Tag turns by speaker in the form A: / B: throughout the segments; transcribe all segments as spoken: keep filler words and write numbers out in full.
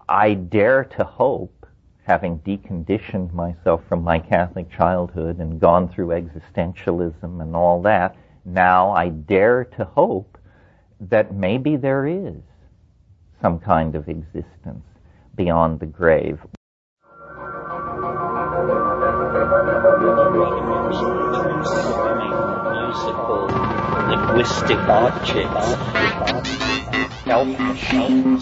A: I dare to hope, having deconditioned myself from my Catholic childhood and gone through existentialism and all that, now I dare to hope that maybe there is some kind of existence beyond the grave.
B: Musical, linguistic objects, elf machines.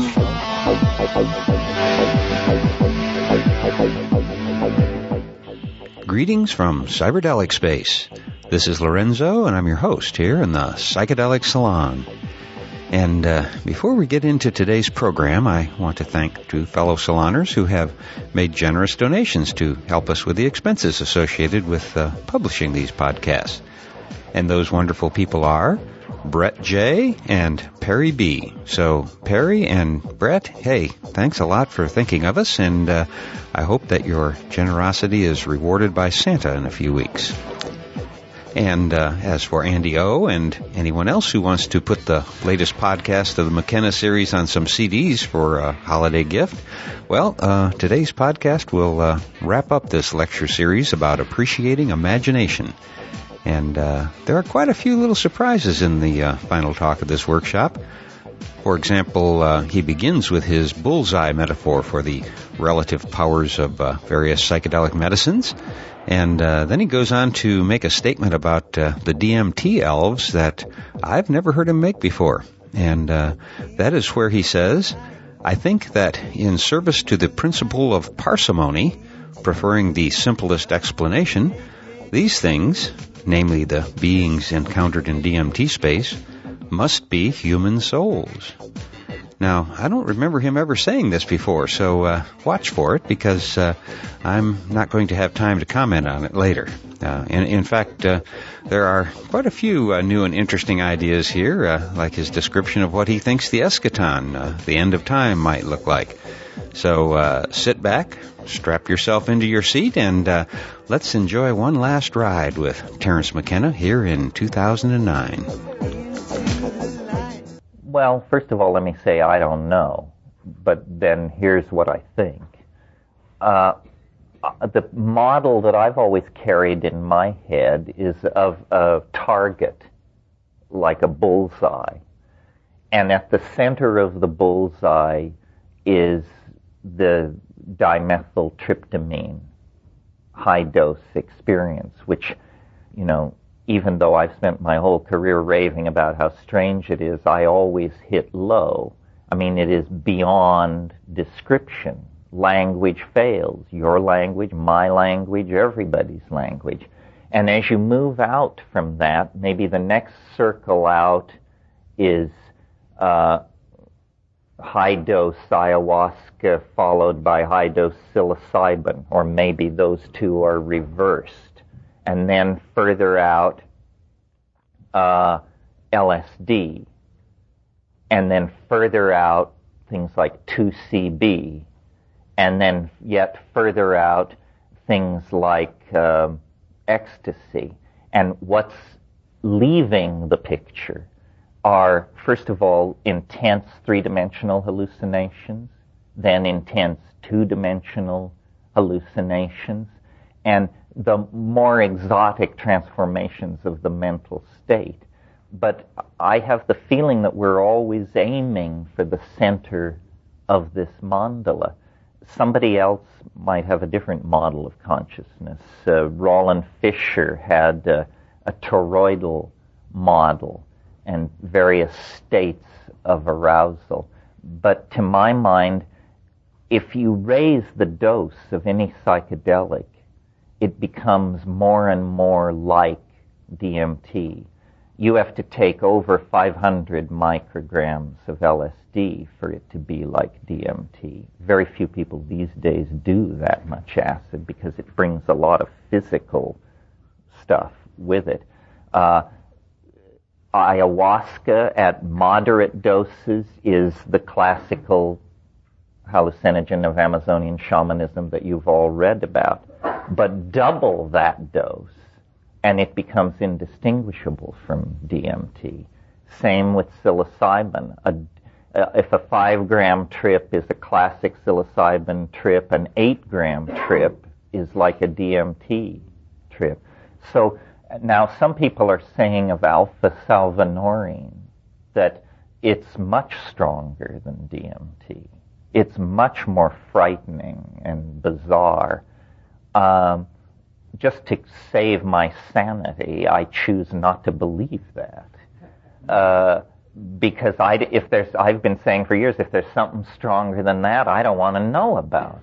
C: Greetings from Cyberdelic Space. This is Lorenzo, and I'm your host here in the Psychedelic Salon. And uh, before we get into today's program, I want to thank two fellow saloners who have made generous donations to help us with the expenses associated with uh, publishing these podcasts. And those wonderful people are Brett J. and Perry B. So Perry and Brett, hey, thanks a lot for thinking of us, and uh, I hope that your generosity is rewarded by Santa in a few weeks. And uh, as for Andy O. and anyone else who wants to put the latest podcast of the McKenna series on some C Ds for a holiday gift, well, uh, today's podcast will uh, wrap up this lecture series about appreciating imagination. And uh, there are quite a few little surprises in the uh, final talk of this workshop. For example, uh, he begins with his bullseye metaphor for the relative powers of uh, various psychedelic medicines. And uh, then he goes on to make a statement about uh, the D M T elves that I've never heard him make before. And uh, that is where he says, I think that in service to the principle of parsimony, preferring the simplest explanation, these things, namely the beings encountered in D M T space, must be human souls. Now, I don't remember him ever saying this before, so uh, watch for it, because uh, I'm not going to have time to comment on it later. Uh, in, in fact, uh, there are quite a few uh, new and interesting ideas here, uh, like his description of what he thinks the eschaton, uh, the end of time, might look like. So uh, sit back, strap yourself into your seat, and uh, let's enjoy one last ride with Terence McKenna here in two thousand nine.
A: Well, first of all, let me say I don't know, but then here's what I think. Uh, the model that I've always carried in my head is of a target, like a bullseye. And at the center of the bullseye is the dimethyltryptamine high-dose experience, which, you know, even though I've spent my whole career raving about how strange it is, I always hit low. I mean, it is beyond description. Language fails. Your language, my language, everybody's language. And as you move out from that, maybe the next circle out is uh, high-dose ayahuasca followed by high-dose psilocybin, or maybe those two are reversed. And then further out, uh, L S D. And then further out, things like two C B. And then yet further out, things like uh, ecstasy. And what's leaving the picture are, first of all, intense three-dimensional hallucinations, then intense two-dimensional hallucinations, and the more exotic transformations of the mental state. But I have the feeling that we're always aiming for the center of this mandala. Somebody else might have a different model of consciousness. Uh, Roland Fisher had uh, a toroidal model and various states of arousal. But to my mind, if you raise the dose of any psychedelic, it becomes more and more like D M T. You have to take over five hundred micrograms of L S D for it to be like D M T. Very few people these days do that much acid because it brings a lot of physical stuff with it. Uh, ayahuasca at moderate doses is the classical hallucinogen of Amazonian shamanism that you've all read about. But double that dose, and it becomes indistinguishable from D M T. Same with psilocybin. A, uh, if a five gram trip is a classic psilocybin trip, an eight gram trip is like a D M T trip. So now some people are saying of alpha-salvinorin that it's much stronger than D M T. It's much more frightening and bizarre. Um, just to save my sanity, I choose not to believe that. Uh, because I, if there's, I've been saying for years, if there's something stronger than that, I don't want to know about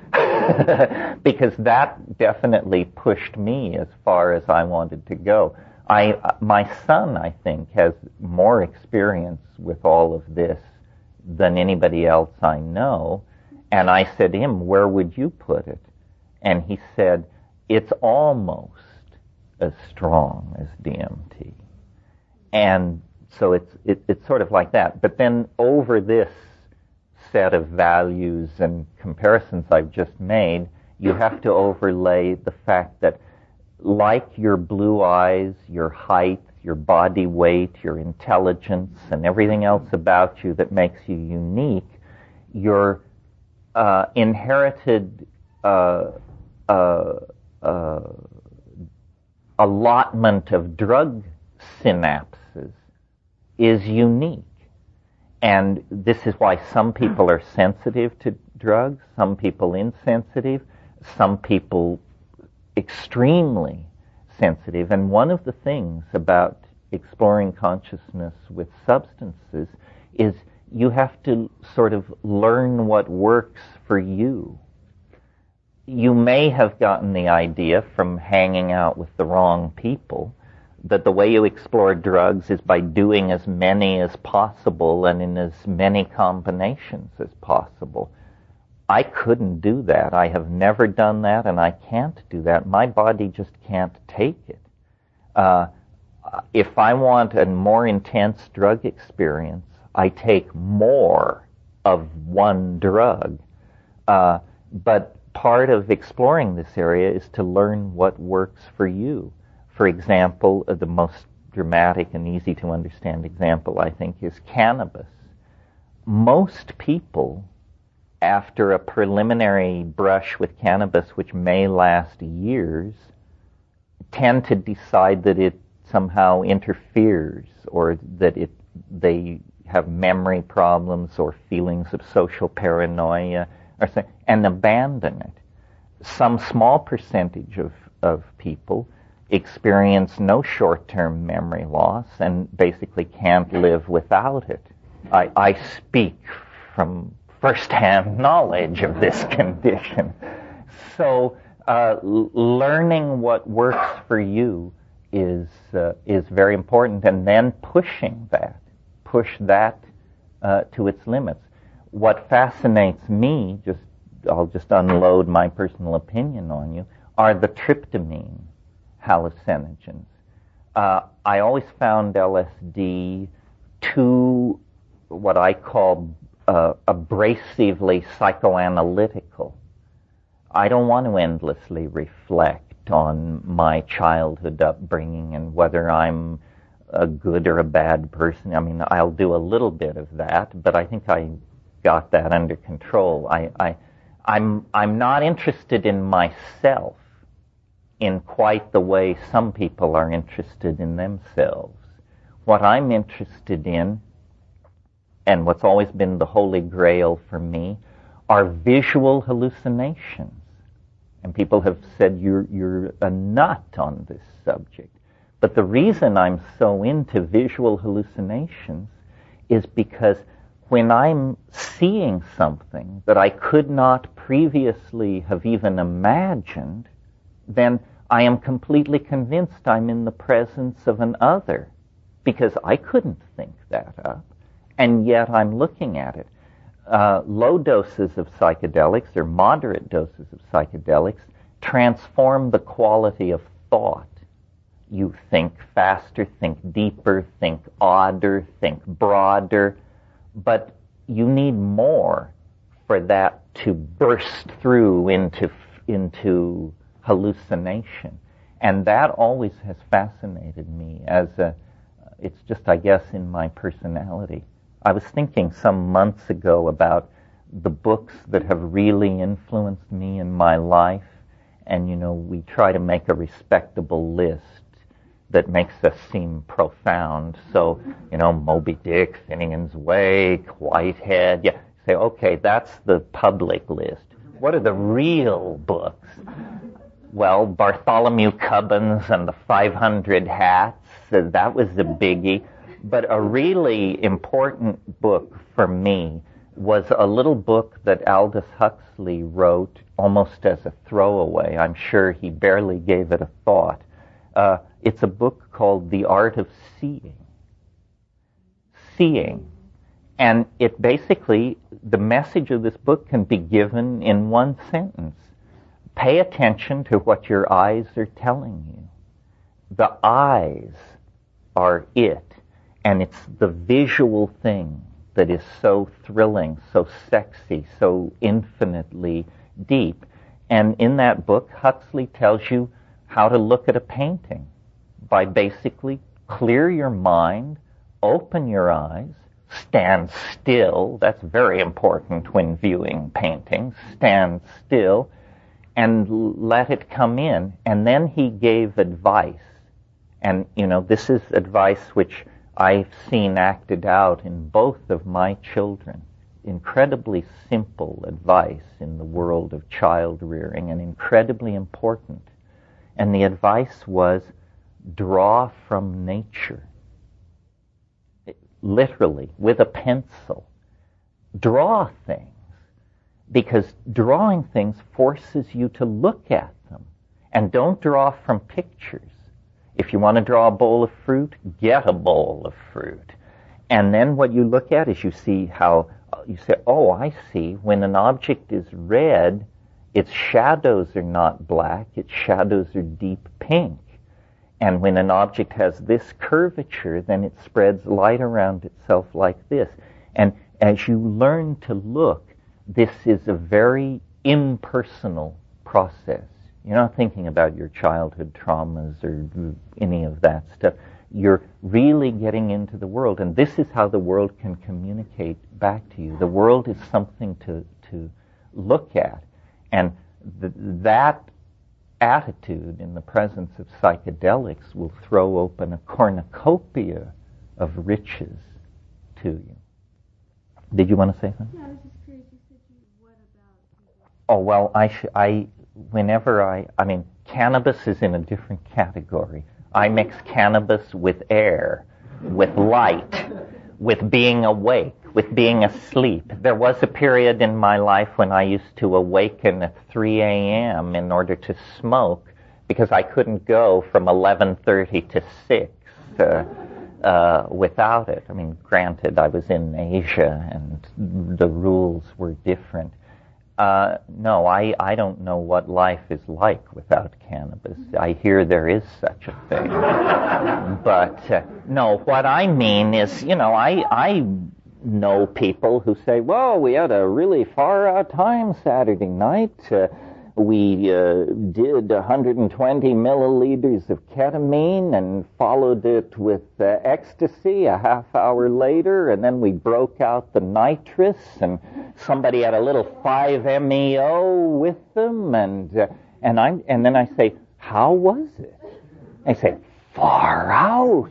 A: it. Because that definitely pushed me as far as I wanted to go. I, my son, I think, has more experience with all of this than anybody else I know. And I said to him, where would you put it? And he said, it's almost as strong as D M T. And so it's it, it's sort of like that. But then over this set of values and comparisons I've just made, you have to overlay the fact that like your blue eyes, your height, your body weight, your intelligence, and everything else about you that makes you unique, your uh, inherited uh, uh, uh, allotment of drug synapses is unique. And this is why some people are sensitive to drugs, some people insensitive, some people extremely sensitive. And one of the things about exploring consciousness with substances is you have to sort of learn what works for you. You may have gotten the idea from hanging out with the wrong people that the way you explore drugs is by doing as many as possible and in as many combinations as possible. I couldn't do that. I have never done that, and I can't do that. My body just can't take it. Uh, if I want a more intense drug experience, I take more of one drug. Uh, but part of exploring this area is to learn what works for you. For example, uh, the most dramatic and easy to understand example, I think, is cannabis. Most people, after a preliminary brush with cannabis, which may last years, tend to decide that it somehow interferes or that it they have memory problems or feelings of social paranoia or something, and abandon it. Some small percentage of, of people experience no short-term memory loss and basically can't live without it. I, I speak from first-hand knowledge of this condition. So uh, l- learning what works for you is uh, is very important, and then pushing that, push that uh, to its limits. What fascinates me, just I'll just unload my personal opinion on you, are the tryptamine hallucinogens. Uh, I always found L S D too, what I call uh, abrasively psychoanalytical. I don't want to endlessly reflect on my childhood upbringing and whether I'm a good or a bad person. I mean, I'll do a little bit of that, but I think I got that under control. I, I, I'm, I'm not interested in myself in quite the way some people are interested in themselves. What I'm interested in, and what's always been the holy grail for me, are visual hallucinations. And people have said, you're, you're a nut on this subject. But the reason I'm so into visual hallucinations is because when I'm seeing something that I could not previously have even imagined, then I am completely convinced I'm in the presence of an other, because I couldn't think that up, and yet I'm looking at it. Uh, low doses of psychedelics or moderate doses of psychedelics transform the quality of thought. You think faster, think deeper, think odder, think broader, but you need more for that to burst through into into hallucination. And that always has fascinated me as a, it's just, I guess, in my personality. I was thinking some months ago about the books that have really influenced me in my life, and, you know, we try to make a respectable list that makes us seem profound. So, you know, Moby Dick, Finnegan's Wake, Whitehead. Yeah, say, okay, that's the public list. What are the real books? Well, Bartholomew Cubbins and the five hundred Hats, uh, that was a biggie. But a really important book for me was a little book that Aldous Huxley wrote almost as a throwaway. I'm sure he barely gave it a thought. Uh, it's a book called The Art of Seeing. Seeing. And it basically, the message of this book can be given in one sentence. Pay attention to what your eyes are telling you. The eyes are it, and it's the visual thing that is so thrilling, so sexy, so infinitely deep. And in that book, Huxley tells you how to look at a painting by basically clear your mind, open your eyes, stand still. That's very important when viewing paintings. Stand still and let it come in. And then he gave advice. And, you know, this is advice which I've seen acted out in both of my children. Incredibly simple advice in the world of child rearing and incredibly important. And the advice was, draw from nature. Literally, with a pencil. Draw things. Because drawing things forces you to look at them. And don't draw from pictures. If you want to draw a bowl of fruit, get a bowl of fruit. And then what you look at is you see how, you say, oh, I see, when an object is red, its shadows are not black, its shadows are deep pink. And when an object has this curvature, then it spreads light around itself like this. And as you learn to look, this is a very impersonal process. You're not thinking about your childhood traumas or any of that stuff. You're really getting into the world, and this is how the world can communicate back to you. The world is something to, to look at, and th- that attitude in the presence of psychedelics will throw open a cornucopia of riches to you. Did you want to say something?
D: Yeah, I was just curious. You said you, what about...
A: Oh, well, I, sh- I, whenever I, I mean, cannabis is in a different category. I mix cannabis with air, with light, with being awake, with being asleep. There was a period in my life when I used to awaken at three a.m. in order to smoke because I couldn't go from eleven thirty to six uh, uh, without it. I mean, granted, I was in Asia and the rules were different. Uh, no, I, I don't know what life is like without cannabis. I hear there is such a thing. But, uh, no, what I mean is, you know, I, I know people who say, well, we had a really far-out time Saturday night. Uh, we uh, did one hundred twenty milliliters of ketamine and followed it with uh, ecstasy a half hour later, and then we broke out the nitrous, and somebody had a little five M E O with them, and uh, and I and then I say, how was it? They say, far out.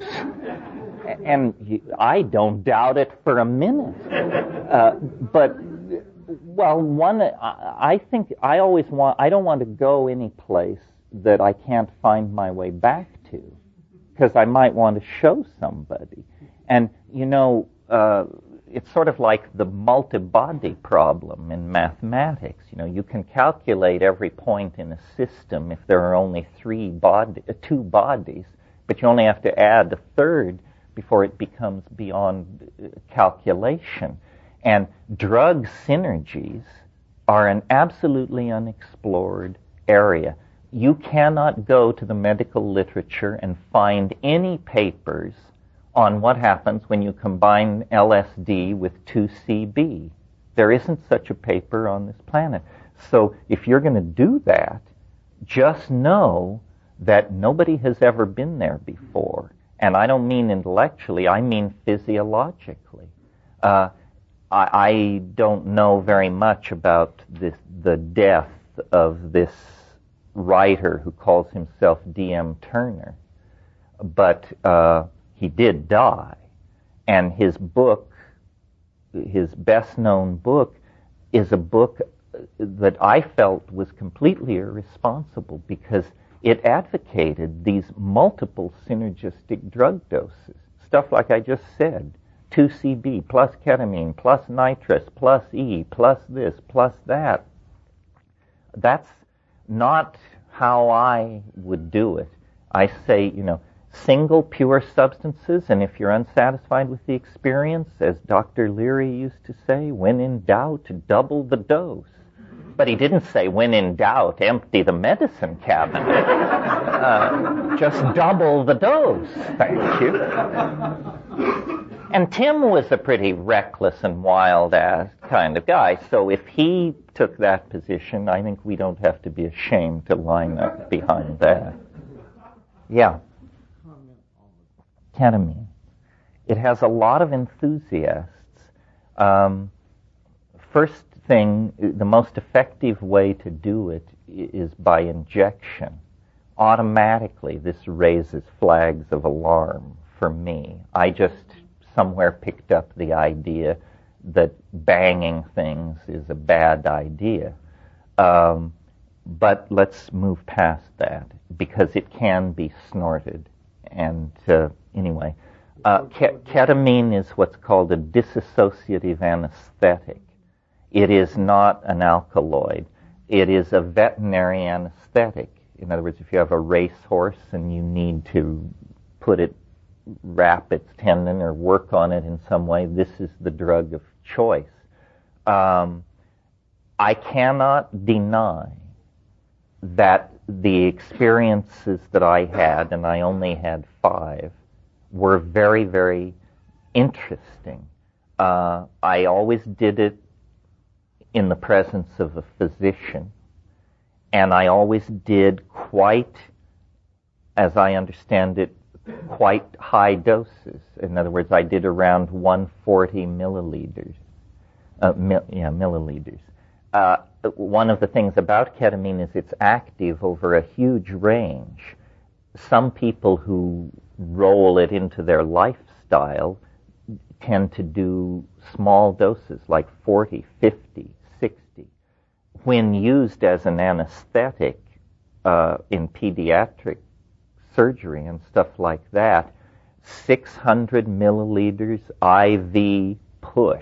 A: And you, I don't doubt it for a minute. Uh, but Well, one, I think I always want, I don't want to go any place that I can't find my way back to, because I might want to show somebody. And, you know, uh, it's sort of like the multi-body problem in mathematics. You know, you can calculate every point in a system if there are only three body, uh, two bodies, but you only have to add a third before it becomes beyond uh, calculation. And drug synergies are an absolutely unexplored area. You cannot go to the medical literature and find any papers on what happens when you combine L S D with two C B. There isn't such a paper on this planet. So if you're going to do that, just know that nobody has ever been there before. And I don't mean intellectually, I mean physiologically. Uh, I, I don't know very much about this, the death of this writer who calls himself D M Turner, but uh, he did die, and his book, his best-known book, is a book that I felt was completely irresponsible because it advocated these multiple synergistic drug doses, stuff like I just said, two C B plus ketamine plus nitrous plus E plus this plus that. That's not how I would do it. I say, you know, single pure substances, and if you're unsatisfied with the experience, as Doctor Leary used to say, when in doubt, double the dose. But he didn't say, when in doubt, empty the medicine cabinet. Uh, just double the dose. Thank you. And Tim was a pretty reckless and wild-ass kind of guy, so if he took that position, I think we don't have to be ashamed to line up behind that. Yeah. Ketamine. It has a lot of enthusiasts. Um, first thing, the most effective way to do it is by injection. Automatically, this raises flags of alarm for me. I just somewhere picked up the idea that banging things is a bad idea. Um, but let's move past that, because it can be snorted. And uh, anyway, uh, ke- ketamine is what's called a dissociative anesthetic. It is not an alkaloid. It is a veterinary anesthetic. In other words, if you have a racehorse and you need to put it, wrap its tendon or work on it in some way, this is the drug of choice. Um, I cannot deny that the experiences that I had, and I only had five, were very, very interesting. Uh, I always did it in the presence of a physician, and I always did quite, as I understand it, quite high doses. In other words, I did around one hundred forty milliliters. Uh, mil, yeah, milliliters. Uh, one of the things about ketamine is it's active over a huge range. Some people who roll it into their lifestyle tend to do small doses, like forty, fifty, sixty. When used as an anesthetic uh, in pediatric surgery and stuff like that, six hundred milliliters I V push,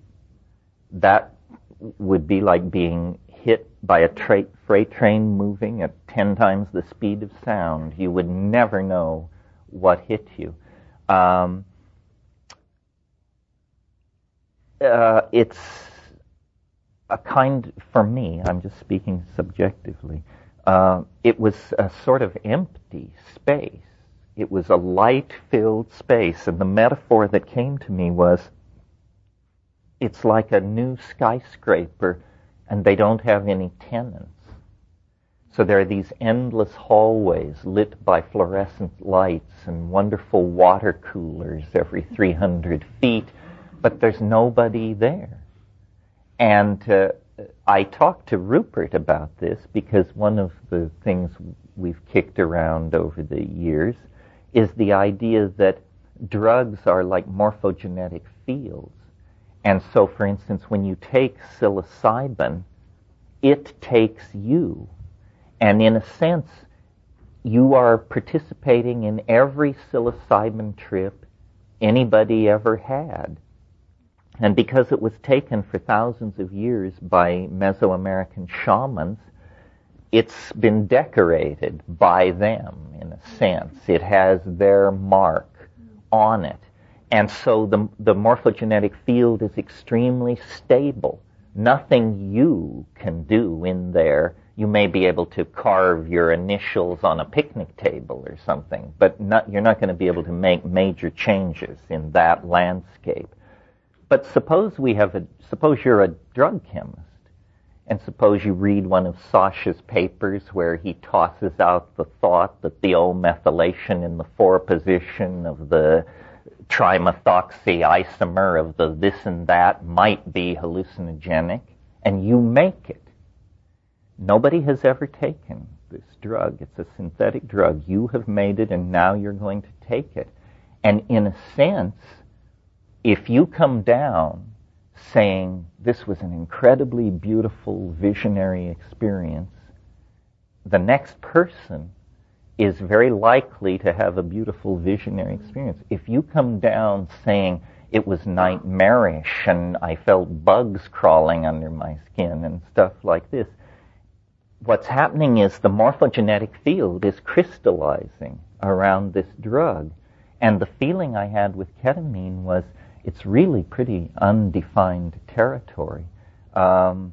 A: that would be like being hit by a tra- freight train moving at ten times the speed of sound. You would never know what hit you. Um, uh, it's a kind, for me, I'm just speaking subjectively, uh, it was a sort of empty space. It was a light-filled space, and the metaphor that came to me was, it's like a new skyscraper, and they don't have any tenants. So there are these endless hallways lit by fluorescent lights and wonderful water coolers every three hundred feet, but there's nobody there. And uh, I talked to Rupert about this because one of the things we've kicked around over the years is the idea that drugs are like morphogenetic fields. And so, for instance, when you take psilocybin, it takes you. And in a sense, you are participating in every psilocybin trip anybody ever had. And because it was taken for thousands of years by Mesoamerican shamans, it's been decorated by them, in a sense. It has their mark on it. And so the, the morphogenetic field is extremely stable. Nothing you can do in there. You may be able to carve your initials on a picnic table or something, but not, you're not going to be able to make major changes in that landscape. But suppose we have a, suppose you're a drug chemist, and suppose you read one of Sasha's papers where he tosses out the thought that the O-methylation in the four position of the trimethoxy isomer of the this and that might be hallucinogenic, and you make it. Nobody has ever taken this drug. It's a synthetic drug. You have made it, and now you're going to take it. And in a sense, if you come down saying this was an incredibly beautiful visionary experience, the next person is very likely to have a beautiful visionary experience. If you come down saying it was nightmarish and I felt bugs crawling under my skin and stuff like this, what's happening is the morphogenetic field is crystallizing around this drug. And the feeling I had with ketamine was it's really pretty undefined territory. Um,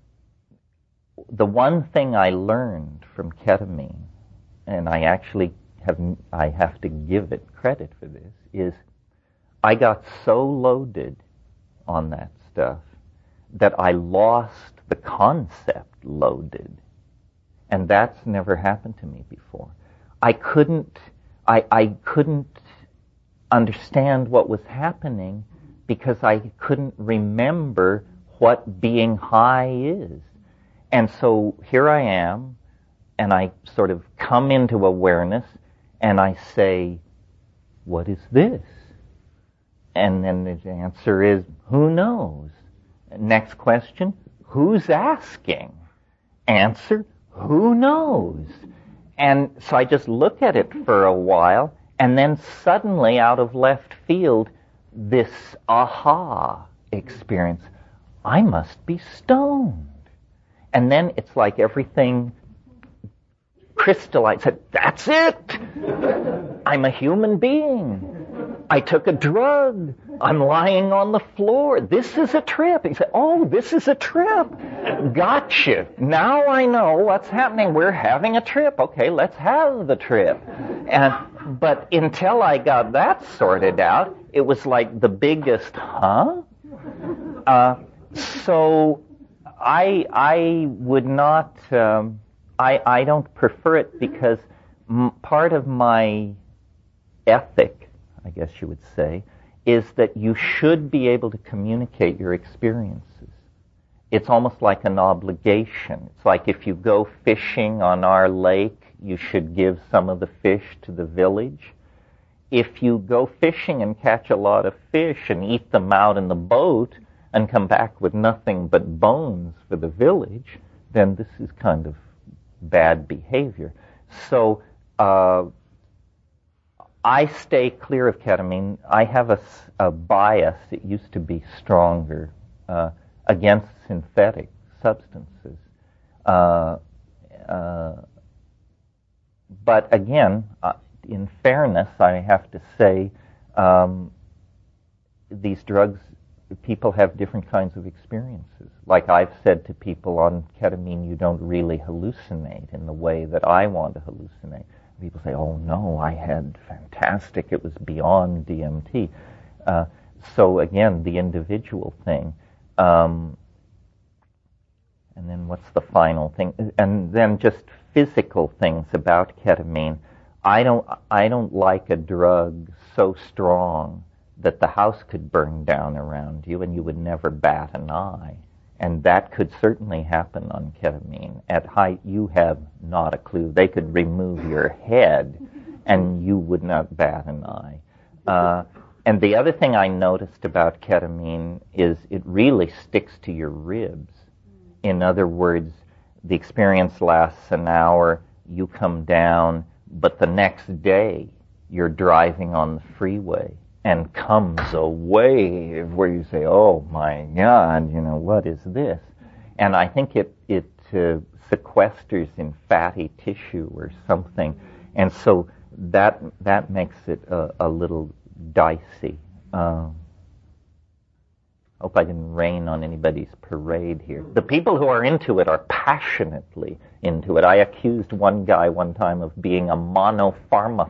A: the one thing I learned from ketamine, and I actually have I have to give it credit for this, is I got so loaded on that stuff that I lost the concept loaded. And that's never happened to me before. I couldn't I, I couldn't understand what was happening because I couldn't remember what being high is. And so here I am, and I sort of come into awareness, and I say, what is this? And then the answer is, who knows? Next question, who's asking? Answer, who knows? And so I just look at it for a while, and then suddenly, out of left field, this aha experience. I must be stoned. And then it's like everything crystallized. That's it! I'm a human being. I took a drug. I'm lying on the floor. This is a trip. He said, oh, this is a trip. Gotcha. Now I know what's happening. We're having a trip. Okay, let's have the trip. And but until I got that sorted out, it was like the biggest, huh? Uh, so I I would not, um, I, I don't prefer it because m- part of my ethic, I guess you would say, is that you should be able to communicate your experiences. It's almost like an obligation. It's like if you go fishing on our lake, you should give some of the fish to the village. If you go fishing and catch a lot of fish and eat them out in the boat and come back with nothing but bones for the village, then this is kind of bad behavior. So uh, I stay clear of ketamine. I have a, a bias, it used to be stronger, uh, against synthetic substances. Uh, uh, but again, uh, in fairness, I have to say, um, these drugs, people have different kinds of experiences. Like I've said to people on ketamine, you don't really hallucinate in the way that I want to hallucinate. People say, oh no, I had fantastic, it was beyond D M T. Uh, so again, the individual thing. Um, and then what's the final thing? And then just physical things about ketamine. I don't, I don't like a drug so strong that the house could burn down around you and you would never bat an eye. And that could certainly happen on ketamine. At height, you have not a clue. They could remove your head and you would not bat an eye. Uh, and the other thing I noticed about ketamine is it really sticks to your ribs. In other words, the experience lasts an hour, you come down, but the next day you're driving on the freeway and comes a wave where you say, oh my God, you know, what is this? And I think it, it uh, sequesters in fatty tissue or something. And so that that makes it a, a little dicey. Um, hope I didn't rain on anybody's parade here. The people who are into it are passionately into it. I accused one guy one time of being a monopharmaphile.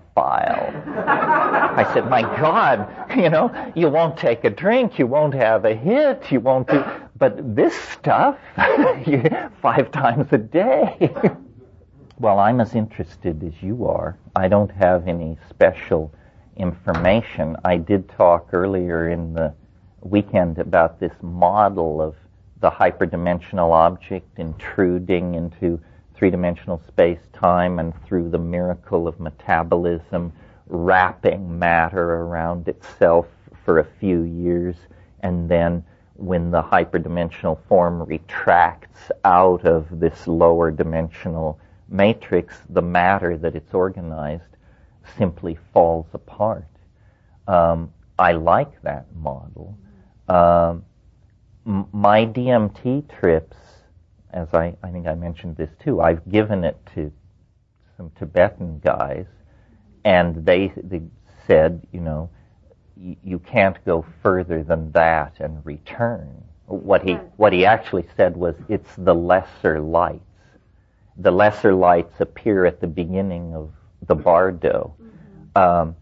A: I said, my God, you know, you won't take a drink, you won't have a hit, you won't do... But this stuff, five times a day. Well, I'm as interested as you are. I don't have any special information. I did talk earlier in the weekend about this model of the hyperdimensional object intruding into three-dimensional space-time and through the miracle of metabolism, wrapping matter around itself for a few years, and then when the hyperdimensional form retracts out of this lower dimensional matrix, the matter that it's organized simply falls apart. Um, I like that model. Um, m- my D M T trips, as I, I think I mentioned this too, I've given it to some Tibetan guys, and they, they said, you know, y- you can't go further than that and return. What he what he actually said was, it's the lesser lights. The lesser lights appear at the beginning of the bardo. Mm-hmm. Um,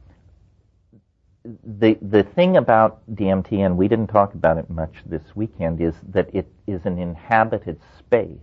A: the the thing about D M T, and we didn't talk about it much this weekend, is that it is an inhabited space.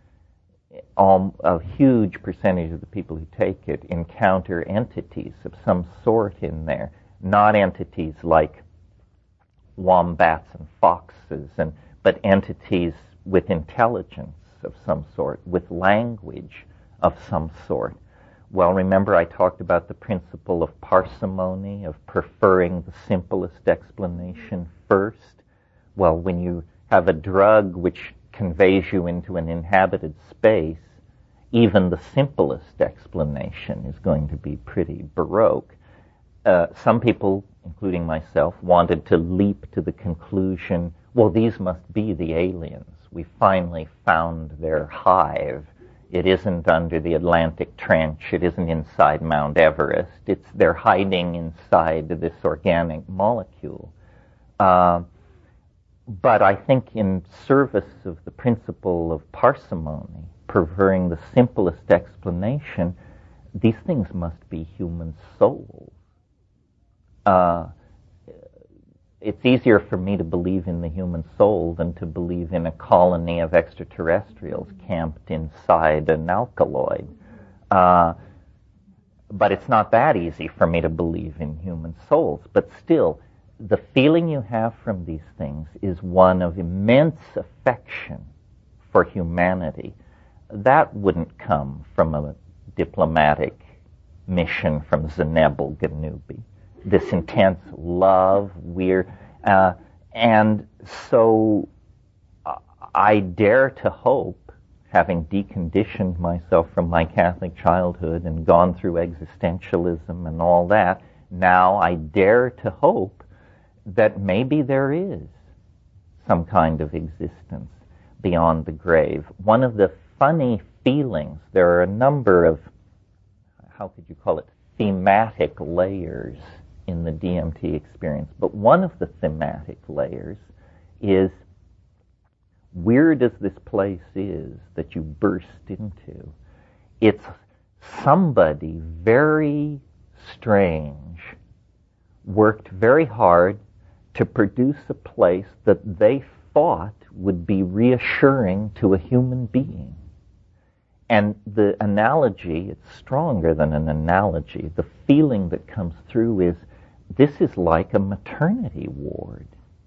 A: Um, a huge percentage of the people who take it encounter entities of some sort in there, not entities like wombats and foxes, and but entities with intelligence of some sort, with language of some sort. Well, remember I talked about the principle of parsimony, of preferring the simplest explanation first? Well, when you have a drug which conveys you into an inhabited space, even the simplest explanation is going to be pretty baroque. Uh, some people, including myself, wanted to leap to the conclusion, well, these must be the aliens. We finally found their hive. It isn't under the Atlantic Trench. It isn't inside Mount Everest. It's they're hiding inside this organic molecule. Uh, but I think in service of the principle of parsimony, preferring the simplest explanation, these things must be human souls. Uh, it's easier for me to believe in the human soul than to believe in a colony of extraterrestrials camped inside an alkaloid. Uh, but it's not that easy for me to believe in human souls. But still, the feeling you have from these things is one of immense affection for humanity. That wouldn't come from a diplomatic mission from Zenebel Ganubi. This intense love, we're, uh, and so uh, I dare to hope, having deconditioned myself from my Catholic childhood and gone through existentialism and all that, now I dare to hope that maybe there is some kind of existence beyond the grave. One of the funny feelings, there are a number of, how could you call it, thematic layers in the D M T experience. But one of the thematic layers is, weird as this place is that you burst into, it's somebody very strange worked very hard to produce a place that they thought would be reassuring to a human being. And the analogy, it's stronger than an analogy. The feeling that comes through is, this is like a maternity ward.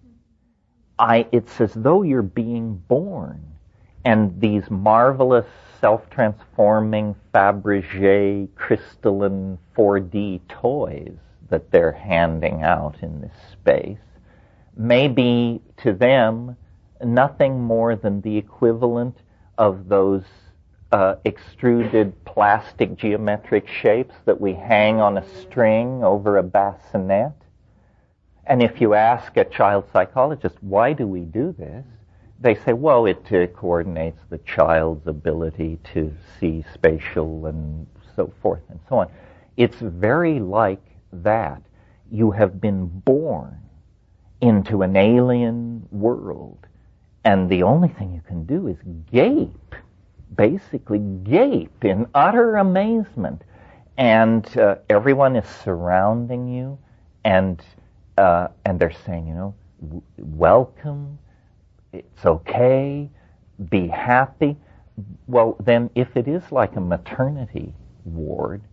A: I, it's as though you're being born. And these marvelous, self-transforming, Fabergé, crystalline four D toys that they're handing out in this space may be, to them, nothing more than the equivalent of those Uh, extruded plastic geometric shapes that we hang on a string over a bassinet. And if you ask a child psychologist, why do we do this? They say, well, it uh, coordinates the child's ability to see spatial and so forth and so on. It's very like that. You have been born into an alien world, and the only thing you can do is gape. Basically gape in utter amazement, and uh, everyone is surrounding you, and uh, and they're saying, you know, w- welcome, it's okay, be happy. Well, then, if it is like a maternity ward,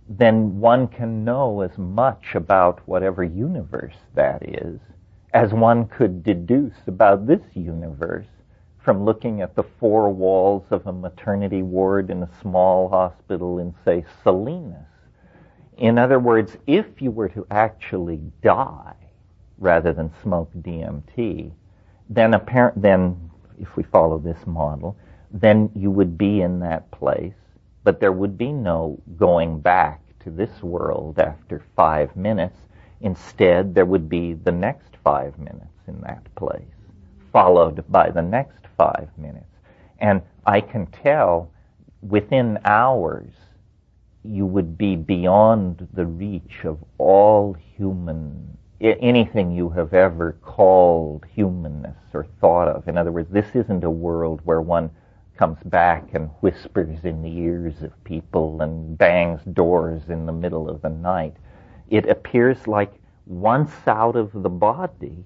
A: then one can know as much about whatever universe that is as one could deduce about this universe from looking at the four walls of a maternity ward in a small hospital in, say, Salinas. In other words, if you were to actually die rather than smoke D M T, then apparent, then if we follow this model, then you would be in that place, but there would be no going back to this world after five minutes. Instead, there would be the next five minutes in that place, followed by the next five minutes. And I can tell within hours you would be beyond the reach of all human, anything you have ever called humanness or thought of. In other words, this isn't a world where one comes back and whispers in the ears of people and bangs doors in the middle of the night. It appears like once out of the body,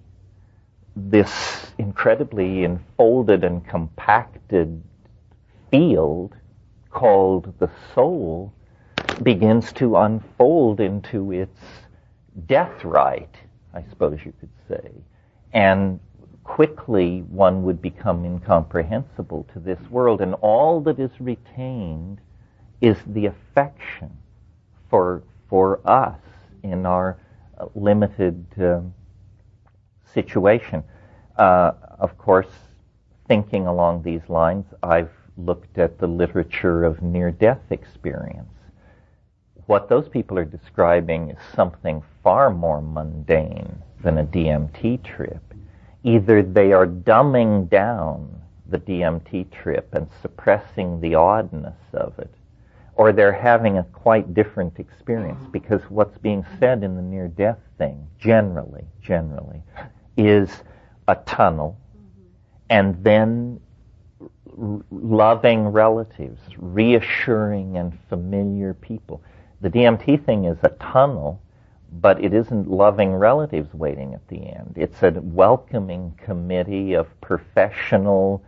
A: this incredibly enfolded and compacted field called the soul begins to unfold into its death rite, I suppose you could say. And quickly one would become incomprehensible to this world, and all that is retained is the affection for for us in our uh, limited uh, situation. Uh, of course, thinking along these lines, I've looked at the literature of near-death experience. What those people are describing is something far more mundane than a D M T trip. Either they are dumbing down the D M T trip and suppressing the oddness of it, or they're having a quite different experience, because what's being said in the near-death thing, generally, generally, is a tunnel, and then r- loving relatives, reassuring and familiar people. The D M T thing is a tunnel, but it isn't loving relatives waiting at the end. It's a welcoming committee of professional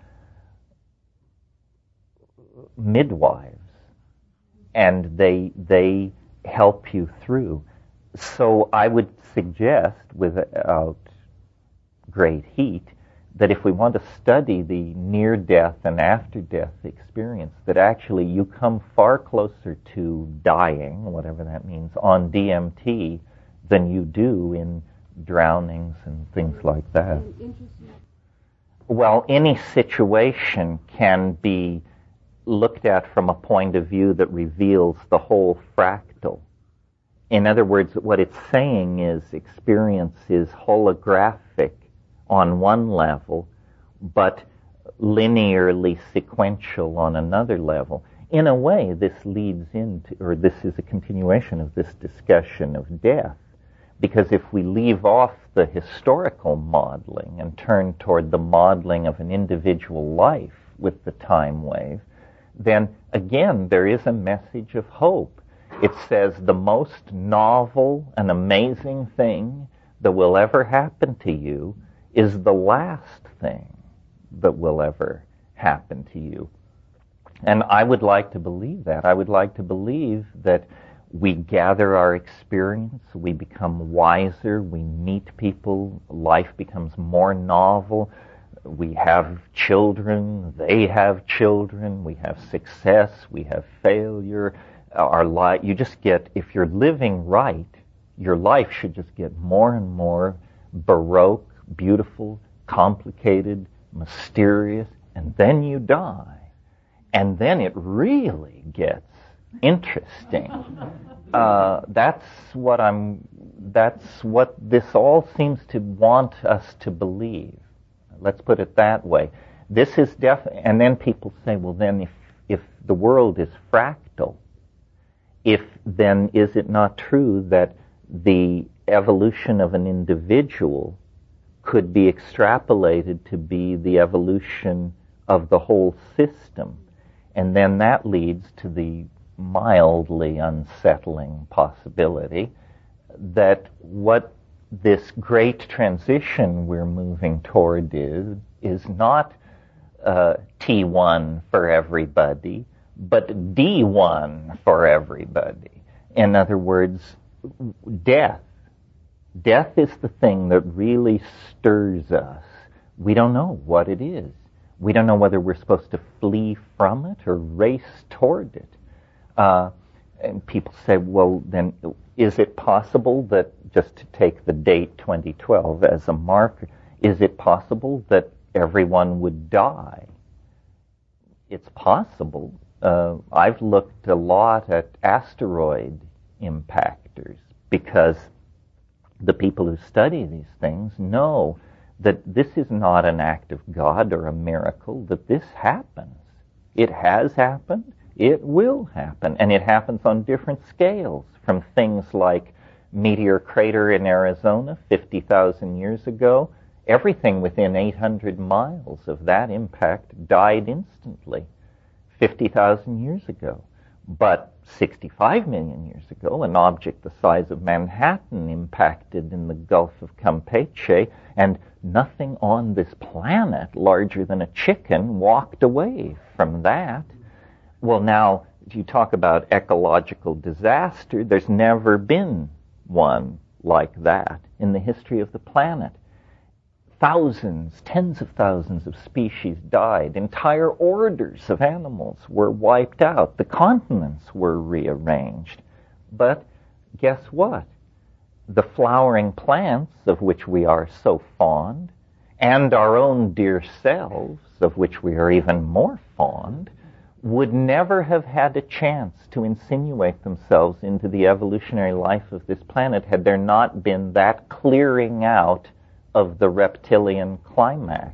A: midwives, and they they help you through. So I would suggest, without great heat, that if we want to study the near-death and after-death experience, that actually you come far closer to dying, whatever that means, on D M T than you do in drownings and things like that. Well, any situation can be looked at from a point of view that reveals the whole fractal. In other words, what it's saying is experience is holographic on one level, but linearly sequential on another level. In a way, this leads into, or this is a continuation of this discussion of death, because if we leave off the historical modeling and turn toward the modeling of an individual life with the time wave, then again there is a message of hope. It says the most novel and amazing thing that will ever happen to you is the last thing that will ever happen to you. And I would like to believe that. I would like to believe that we gather our experience, we become wiser, we meet people, life becomes more novel, we have children, they have children, we have success, we have failure. Our life, you just get, if you're living right, your life should just get more and more baroque, beautiful, complicated, mysterious, and then you die. And then it really gets interesting. Uh, that's what I'm, that's what this all seems to want us to believe. Let's put it that way. This is def, and then people say, well then if, if the world is fractal, if then is it not true that the evolution of an individual could be extrapolated to be the evolution of the whole system? And then that leads to the mildly unsettling possibility that what this great transition we're moving toward is, is not uh, T one for everybody, but D one for everybody. In other words, death. Death is the thing that really stirs us. We don't know what it is. We don't know whether we're supposed to flee from it or race toward it. Uh, and people say, well, then is it possible that, just to take the date twenty twelve as a marker, is it possible that everyone would die? It's possible. Uh, I've looked a lot at asteroid impactors because the people who study these things know that this is not an act of God or a miracle, that this happens. It has happened. It will happen. And it happens on different scales, from things like meteor crater in Arizona fifty thousand years ago. Everything within eight hundred miles of that impact died instantly fifty thousand years ago. But sixty-five million years ago, an object the size of Manhattan impacted in the Gulf of Campeche, and nothing on this planet larger than a chicken walked away from that. Well, now, you talk about ecological disaster, there's never been one like that in the history of the planet. Thousands, tens of thousands of species died. Entire orders of animals were wiped out. The continents were rearranged. But guess what? The flowering plants, of which we are so fond, and our own dear selves, of which we are even more fond, would never have had a chance to insinuate themselves into the evolutionary life of this planet had there not been that clearing out of the reptilian climax.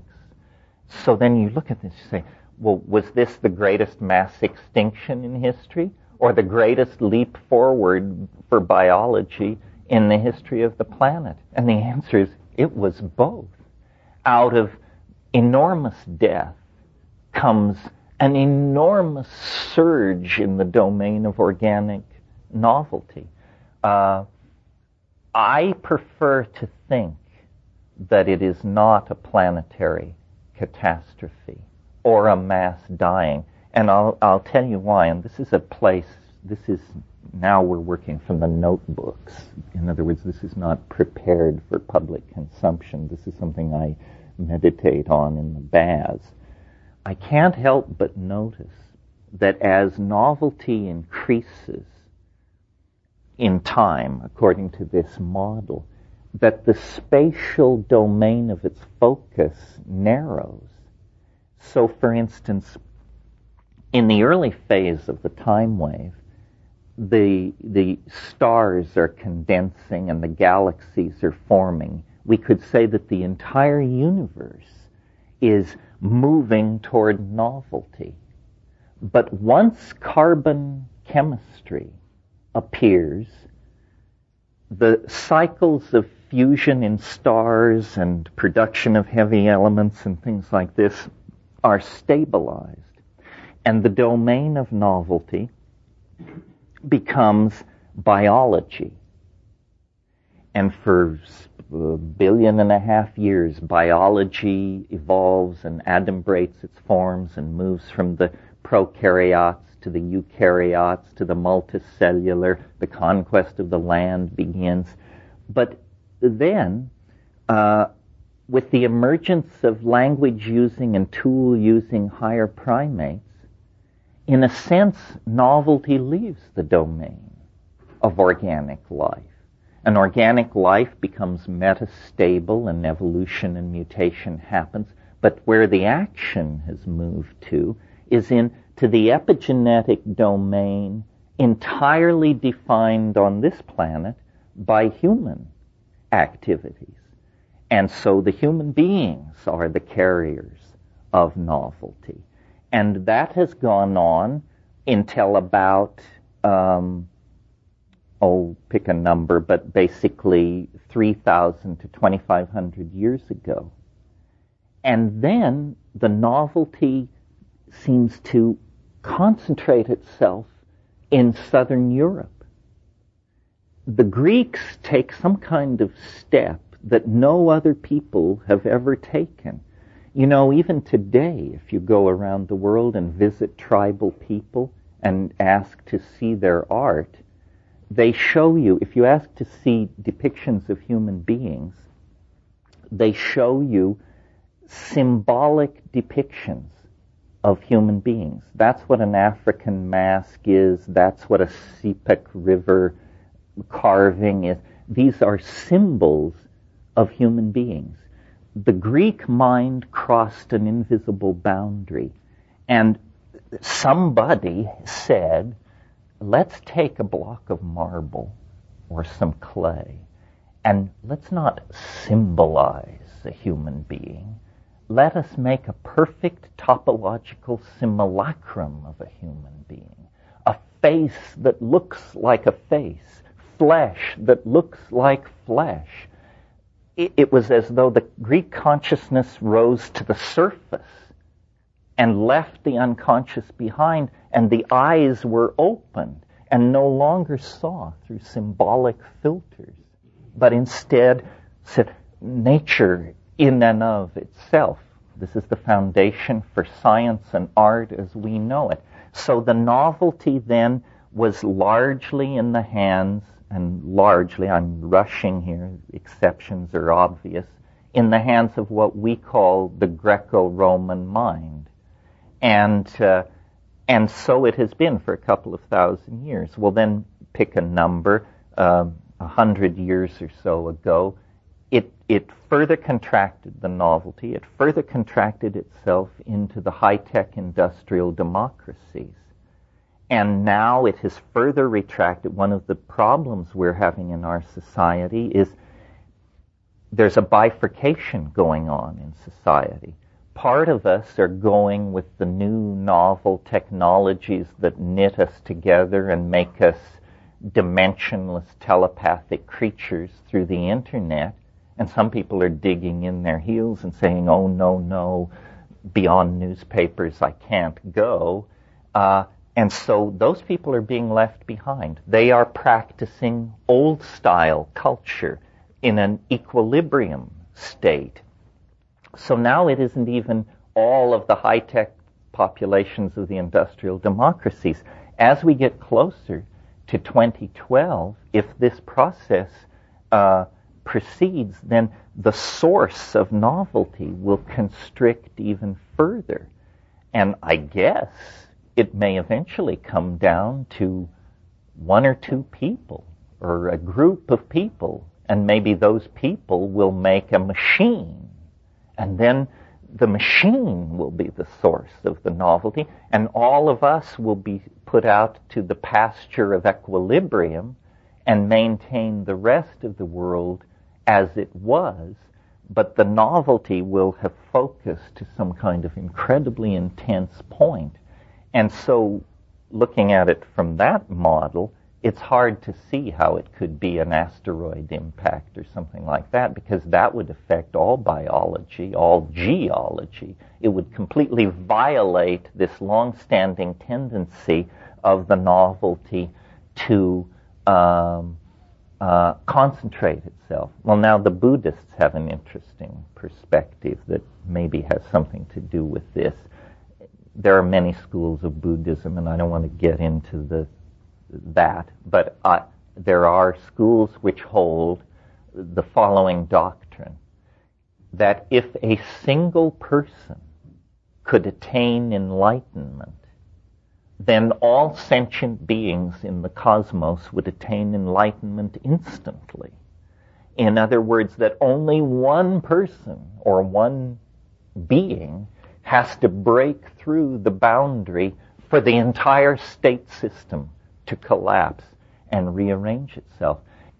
A: So then you look at this, you say, well, was this the greatest mass extinction in history, or the greatest leap forward for biology in the history of the planet? And the answer is, it was both. Out of enormous death comes an enormous surge in the domain of organic novelty. Uh, I prefer to think that it is not a planetary catastrophe or a mass dying. And I'll, I'll tell you why. And this is a place, this is, now we're working from the notebooks. In other words, this is not prepared for public consumption. This is something I meditate on in the baths. I can't help but notice that as novelty increases in time, according to this model, that the spatial domain of its focus narrows. So, for instance, in the early phase of the time wave, the, the stars are condensing and the galaxies are forming. We could say that the entire universe is moving toward novelty. But once carbon chemistry appears, the cycles of fusion in stars and production of heavy elements and things like this are stabilized. And the domain of novelty becomes biology. And for a billion and a half years, biology evolves and adumbrates its forms and moves from the prokaryotes to the eukaryotes to the multicellular. The conquest of the land begins. But then, uh, with the emergence of language-using and tool-using higher primates, in a sense, novelty leaves the domain of organic life. And organic life becomes metastable and evolution and mutation happens. But where the action has moved to is in to the epigenetic domain entirely defined on this planet by human activities. And so the human beings are the carriers of novelty. And that has gone on until about, um, oh, pick a number, but basically three thousand to twenty-five hundred years ago. And then the novelty seems to concentrate itself in southern Europe. The Greeks take some kind of step that no other people have ever taken. You know, even today, if you go around the world and visit tribal people and ask to see their art, they show you, if you ask to see depictions of human beings, they show you symbolic depictions of human beings. That's what an African mask is. That's what a Sepik River carving is. These are symbols of human beings. The Greek mind crossed an invisible boundary, and somebody said, let's take a block of marble or some clay, and let's not symbolize a human being. Let us make a perfect topological simulacrum of a human being, a face that looks like a face, flesh that looks like flesh. It, it was as though the Greek consciousness rose to the surface and left the unconscious behind, and the eyes were opened and no longer saw through symbolic filters, but instead said, nature in and of itself. This is the foundation for science and art as we know it. So the novelty then was largely in the hands, and largely, I'm rushing here, exceptions are obvious, in the hands of what we call the Greco-Roman mind. And uh, and so it has been for a couple of thousand years. We'll then pick a number, um, a hundred years or so ago. It it further contracted the novelty. It further contracted itself into the high-tech industrial democracies. And now it has further retracted. One of the problems we're having in our society is there's a bifurcation going on in society. Part of us are going with the new novel technologies that knit us together and make us dimensionless telepathic creatures through the internet. And some people are digging in their heels and saying, oh, no, no, beyond newspapers I can't go. Uh, and so those people are being left behind. They are practicing old-style culture in an equilibrium state. So now it isn't even all of the high-tech populations of the industrial democracies. As we get closer to twenty twelve, if this process uh, proceeds, then the source of novelty will constrict even further. And I guess it may eventually come down to one or two people or a group of people, and maybe those people will make a machine. And then the machine will be the source of the novelty, and all of us will be put out to the pasture of equilibrium and maintain the rest of the world as it was, but the novelty will have focused to some kind of incredibly intense point. And so, looking at it from that model, it's hard to see how it could be an asteroid impact or something like that, because that would affect all biology, all geology. It would completely violate this long-standing tendency of the novelty to um, uh, concentrate itself. Well, now the Buddhists have an interesting perspective that maybe has something to do with this. There are many schools of Buddhism, and I don't want to get into the that, but uh, there are schools which hold the following doctrine, that if a single person could attain enlightenment, then all sentient beings in the cosmos would attain enlightenment instantly. In other words, that only one person or one being has to break through the boundary for the entire state system to collapse and rearrange itself.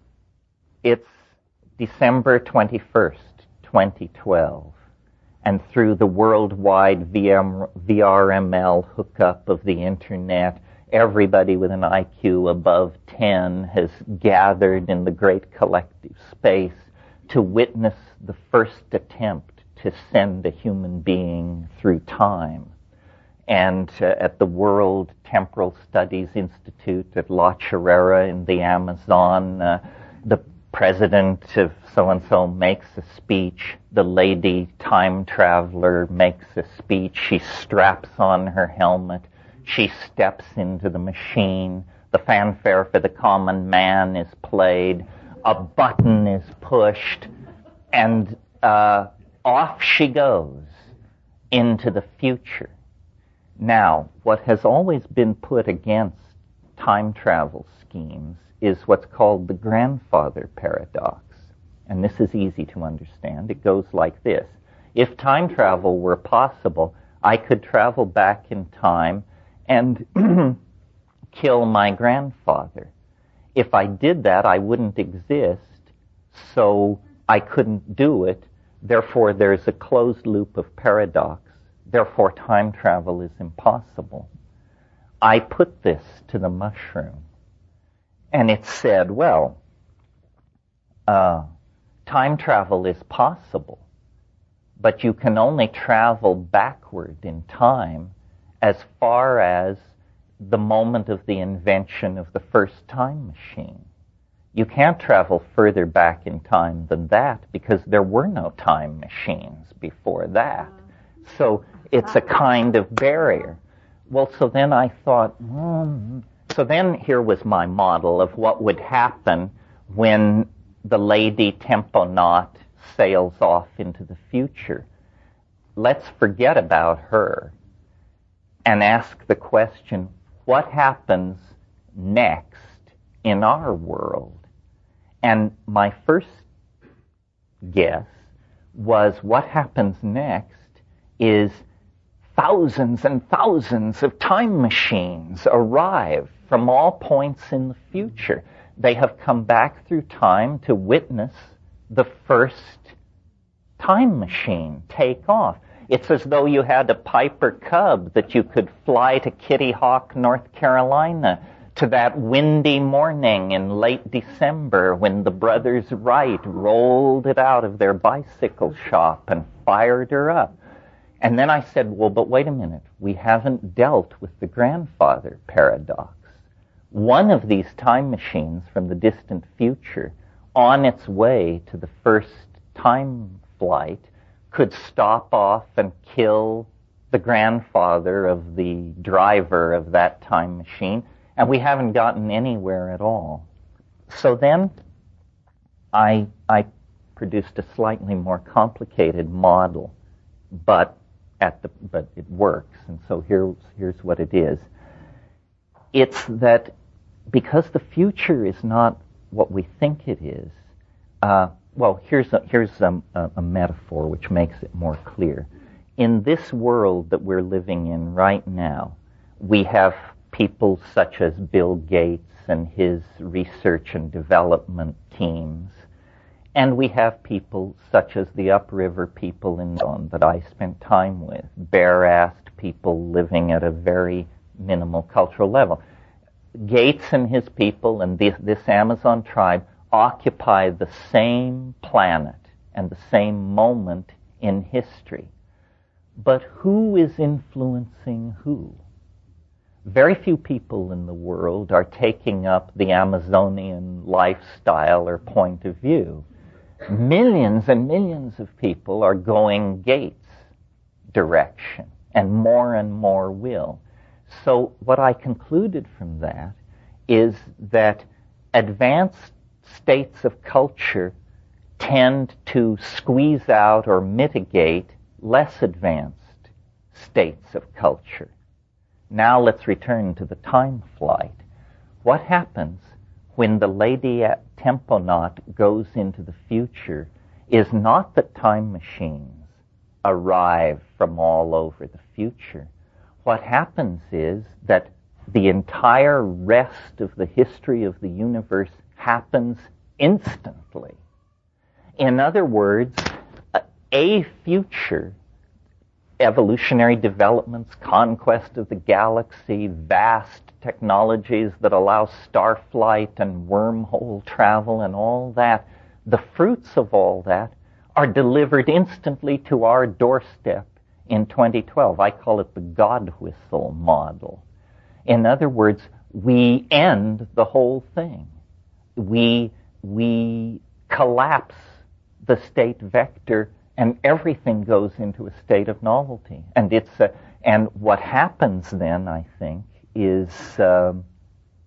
A: It's December twenty-first, twenty twelve, and through the worldwide V R M L hookup of the internet, everybody with an I Q above ten has gathered in the great collective space to witness the first attempt to send a human being through time. And uh, at the World Temporal Studies Institute at La Chorrera in the Amazon, uh, the president of so-and-so makes a speech. The lady time traveler makes a speech. She straps on her helmet. She steps into the machine. the fanfare for the common man is played, a button is pushed, and uh, off she goes into the future. Now, what has always been put against time travel schemes is what's called the grandfather paradox. And this is easy to understand. It goes like this. If time travel were possible, I could travel back in time and kill my grandfather. If I did that, I wouldn't exist, so I couldn't do it. Therefore, there's a closed loop of paradox. Therefore, time travel is impossible. I put this to the mushroom, and it said, well, uh, time travel is possible, but you can only travel backward in time as far as the moment of the invention of the first time machine. You can't travel further back in time than that because there were no time machines before that. So it's a kind of barrier. Well, so then I thought, hmm. So then here was my model of what would happen when the Lady Temponaut sails off into the future. Let's forget about her and ask the question, what happens next in our world? And my first guess was what happens next is thousands and thousands of time machines arrive from all points in the future. They have come back through time to witness the first time machine take off. It's as though you had a Piper Cub that you could fly to Kitty Hawk, North Carolina, to that windy morning in late December when the brothers Wright rolled it out of their bicycle shop and fired her up. And then I said, well, but wait a minute. We haven't dealt with the grandfather paradox. One of these time machines from the distant future, on its way to the first time flight, could stop off and kill the grandfather of the driver of that time machine, and we haven't gotten anywhere at all. So then I, I produced a slightly more complicated model, but at the but it works, and so here's here's what it is. It's that because the future is not what we think it is. Uh, well, here's a, here's a, a, a metaphor which makes it more clear. In this world that we're living in right now, we have people such as Bill Gates and his research and development teams, and we have people such as the upriver people in London that I spent time with, bare-assed people living at a very minimal cultural level. Gates and his people and this, this Amazon tribe occupy the same planet and the same moment in history. But who is influencing who? Very few people in the world are taking up the Amazonian lifestyle or point of view. Millions and millions of people are going Gates' direction, and more and more will. So what I concluded from that is that advanced states of culture tend to squeeze out or mitigate less advanced states of culture. Now let's return to the time flight. What happens when the Lady Temponaut goes into the future is not that time machines arrive from all over the future. What happens is that the entire rest of the history of the universe happens instantly. In other words, a future, evolutionary developments, conquest of the galaxy, vast technologies that allow starflight and wormhole travel and all that, the fruits of all that are delivered instantly to our doorstep in twenty twelve. I call it the God whistle model. In other words, we end the whole thing. We, we collapse the state vector and everything goes into a state of novelty. And it's a, and what happens then, I think, is um,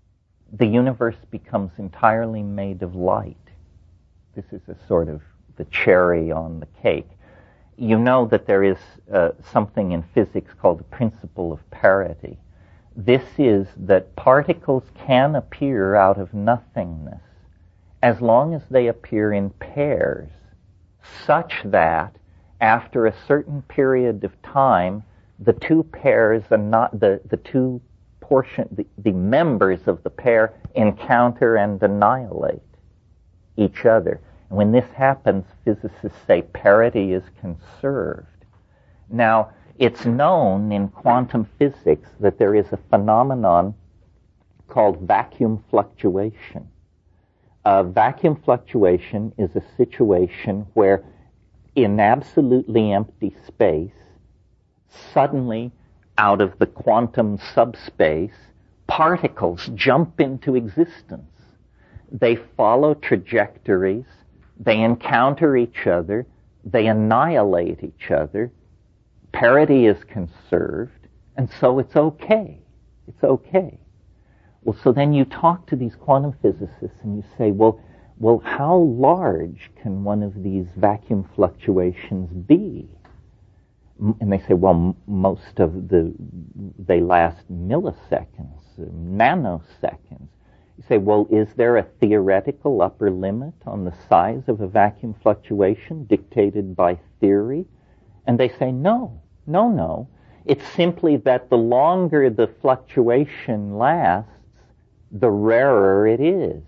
A: the universe becomes entirely made of light. This is a sort of the cherry on the cake. You know that there is uh, something in physics called the principle of parity. This is that particles can appear out of nothingness as long as they appear in pairs, such that after a certain period of time, the two pairs are not the, the two portion, the, the members of the pair encounter and annihilate each other. And when this happens, physicists say parity is conserved. Now, it's known in quantum physics that there is a phenomenon called vacuum fluctuation. Uh, vacuum fluctuation is a situation where in absolutely empty space, suddenly out of the quantum subspace, particles jump into existence. They follow trajectories, they encounter each other, they annihilate each other, parity is conserved, and so it's okay. It's okay. Well, so then you talk to these quantum physicists and you say, well, well, how large can one of these vacuum fluctuations be? And they say, well, m- most of the, they last milliseconds, nanoseconds. You say, well, is there a theoretical upper limit on the size of a vacuum fluctuation dictated by theory? And they say, no, no, no. It's simply that the longer the fluctuation lasts, the rarer it is.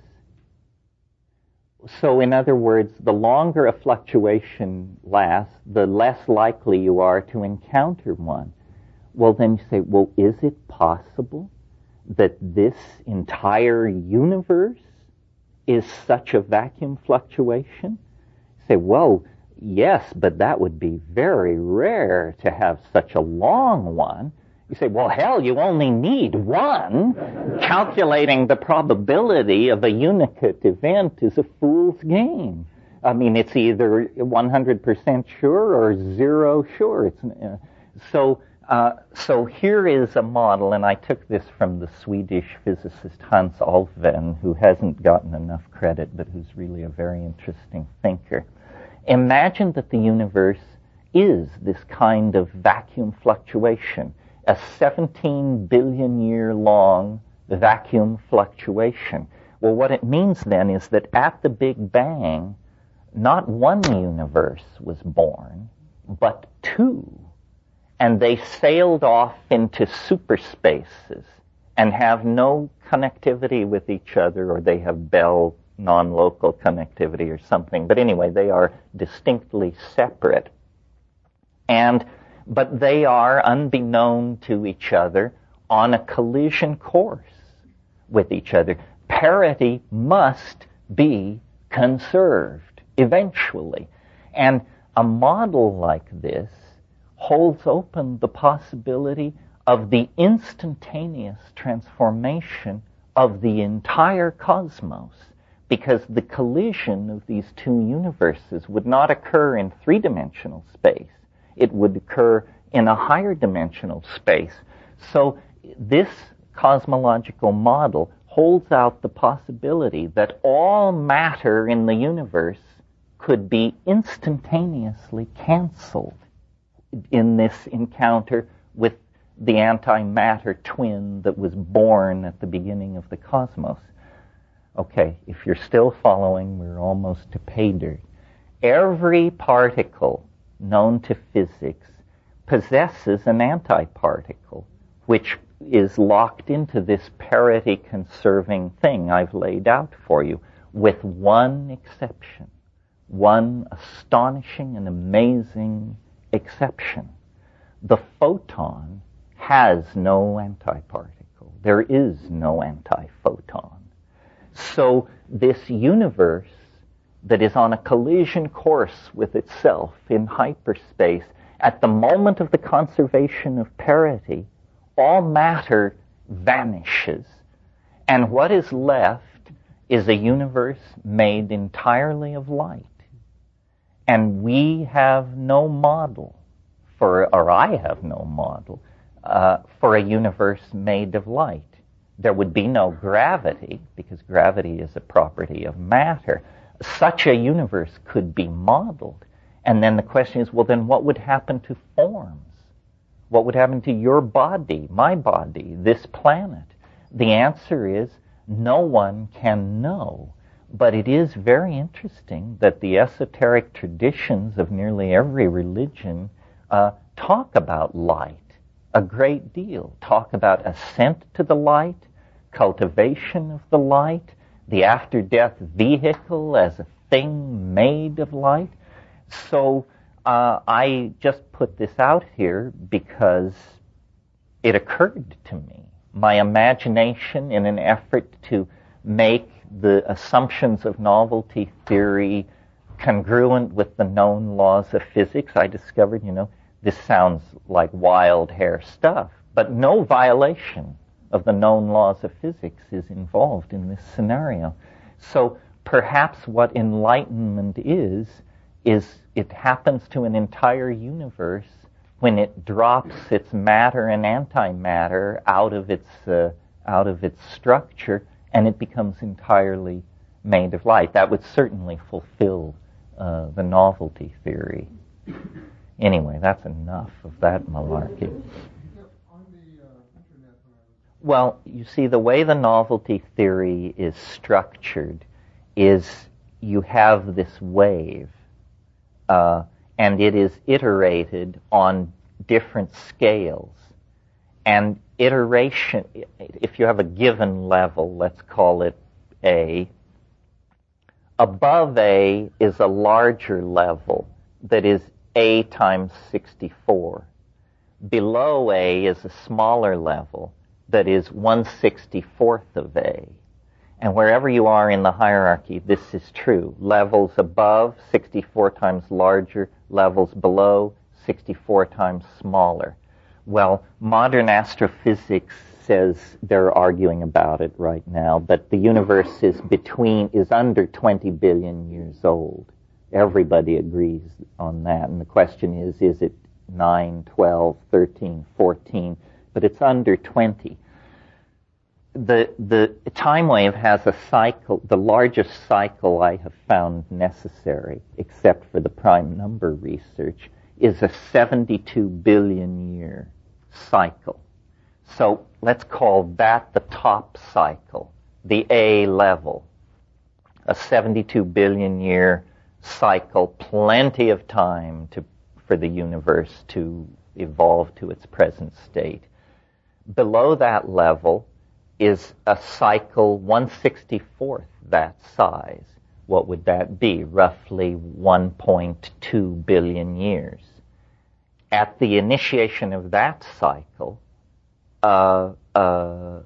A: So in other words, the longer a fluctuation lasts, the less likely you are to encounter one. Well, then you say, well, is it possible that this entire universe is such a vacuum fluctuation? You say, well, yes, but that would be very rare to have such a long one. You say, well, hell, you only need one. Calculating the probability of a unicate event is a fool's game. I mean, it's either one hundred percent sure or zero sure. It's, uh, so, uh, so here is a model, and I took this from the Swedish physicist Hans Alfvén, who hasn't gotten enough credit, but who's really a very interesting thinker. Imagine that the universe is this kind of vacuum fluctuation, a seventeen billion year long vacuum fluctuation. Well, what it means then is that at the Big Bang, not one universe was born, but two. And they sailed off into superspaces and have no connectivity with each other, or they have Bell non-local connectivity or something. But anyway, they are distinctly separate. And but they are, unbeknown to each other, on a collision course with each other. Parity must be conserved eventually. And a model like this holds open the possibility of the instantaneous transformation of the entire cosmos, because the collision of these two universes would not occur in three-dimensional space. It would occur in a higher dimensional space. So this cosmological model holds out the possibility that all matter in the universe could be instantaneously canceled in this encounter with the antimatter twin that was born at the beginning of the cosmos. Okay, if you're still following, we're almost to pay dirt. Every particle known to physics possesses an antiparticle, which is locked into this parity-conserving thing I've laid out for you, with one exception, one astonishing and amazing exception. The photon has no antiparticle. There is no antiphoton. So this universe that is on a collision course with itself in hyperspace, at the moment of the conservation of parity, all matter vanishes. And what is left is a universe made entirely of light. And we have no model for, or I have no model, uh, for a universe made of light. There would be no gravity, because gravity is a property of matter. Such a universe could be modeled. And then the question is, well, then what would happen to forms? What would happen to your body, my body, this planet? The answer is, no one can know. But it is very interesting that the esoteric traditions of nearly every religion uh, talk about light a great deal. Talk about ascent to the light, cultivation of the light, the after-death vehicle as a thing made of light. So uh, I just put this out here because it occurred to me. My imagination, in an effort to make the assumptions of novelty theory congruent with the known laws of physics, I discovered, you know, this sounds like wild hair stuff, but no violation of the known laws of physics is involved in this scenario. So perhaps what enlightenment is, is it happens to an entire universe when it drops its matter and antimatter out of its uh, out of its structure, and it becomes entirely made of light. That would certainly fulfill uh, the novelty theory. Anyway, that's enough of that malarkey. Well, you see, the way the novelty theory is structured is you have this wave, uh, and it is iterated on different scales. And iteration, if you have a given level, let's call it A, above A is a larger level that is A times sixty-four. Below A is a smaller level that is one sixty-fourth of A. And wherever you are in the hierarchy, this is true. Levels above, sixty-four times larger. Levels below, sixty-four times smaller. Well, modern astrophysics says they're arguing about it right now, but the universe is between, is under twenty billion years old. Everybody agrees on that. And the question is, is it nine, twelve, thirteen, fourteen? But it's under twenty. The the time wave has a cycle, the largest cycle I have found necessary, except for the prime number research, is a seventy-two billion year cycle. So let's call that the top cycle, the A level. A seventy-two billion year cycle, plenty of time to for the universe to evolve to its present state. Below that level is a cycle one sixty-fourth that size. What would that be? Roughly one point two billion years. At the initiation of that cycle, uh, uh,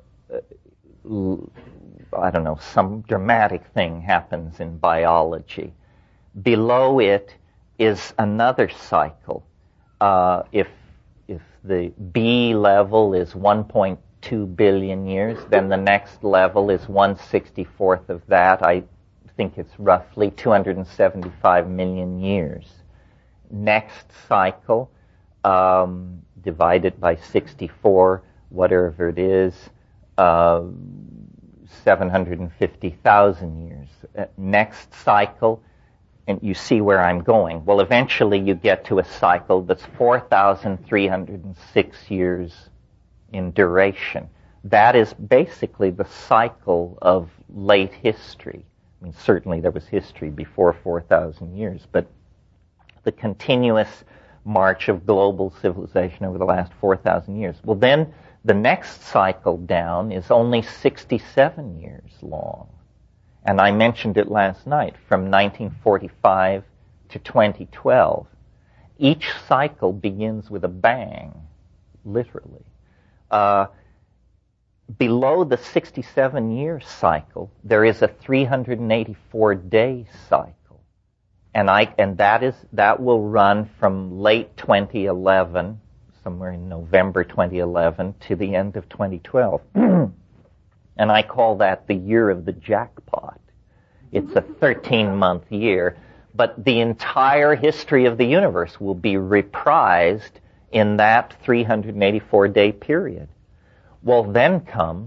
A: I don't know, some dramatic thing happens in biology. Below it is another cycle. Uh, if if the B level is one point two billion years, then the next level is one sixty-fourth of that. I think it's roughly two hundred seventy-five million years. Next cycle, um, divided by sixty-four, whatever it is, uh, seven hundred fifty thousand years. Uh, next cycle, and you see where I'm going. Well, eventually you get to a cycle that's four thousand three hundred six years in duration. That is basically the cycle of late history. I mean, certainly there was history before four thousand years, but the continuous march of global civilization over the last four thousand years. Well, then the next cycle down is only sixty-seven years long. And I mentioned it last night, from nineteen forty-five to twenty twelve. Each cycle begins with a bang, literally. Uh, below the sixty-seven year cycle, there is a three hundred eighty-four day cycle. And I, and that is, that will run from late twenty eleven, somewhere in November twenty eleven, to the end of twenty twelve. And I call that the year of the jackpot. It's a thirteen month year, but the entire history of the universe will be reprised in that three hundred eighty-four day period. Well, then comes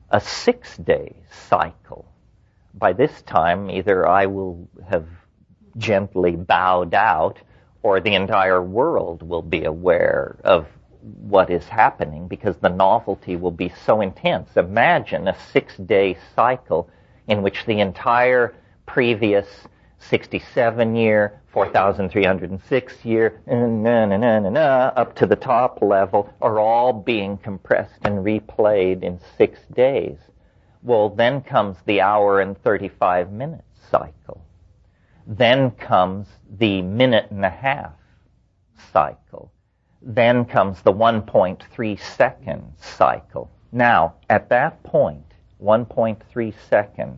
A: a six-day cycle. By this time, either I will have gently bowed out, or the entire world will be aware of what is happening, because the novelty will be so intense. Imagine a six-day cycle in which the entire previous sixty-seven year, four thousand three hundred six year, na, na, na, na, na, up to the top level, are all being compressed and replayed in six days. Well, then comes the hour and thirty-five minute cycle. Then comes the minute and a half cycle. Then comes the one point three second cycle. Now, at that point, one point three seconds,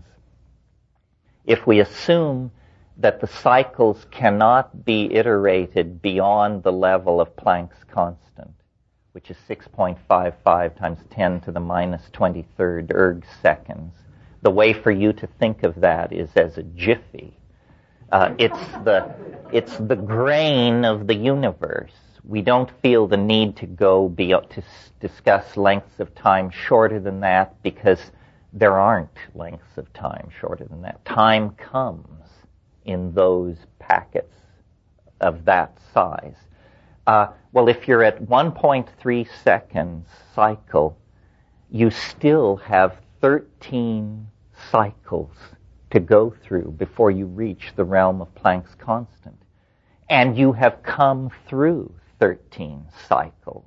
A: if we assume that the cycles cannot be iterated beyond the level of Planck's constant, which is six point five five times ten to the minus twenty-third erg seconds, the way for you to think of that is as a jiffy. Uh, it's the it's the grain of the universe. We don't feel the need to go be, to s- discuss lengths of time shorter than that, because there aren't lengths of time shorter than that. Time comes in those packets of that size. Uh, well, if you're at one point three seconds cycle, you still have thirteen cycles to go through before you reach the realm of Planck's constant. And you have come through thirteen cycles.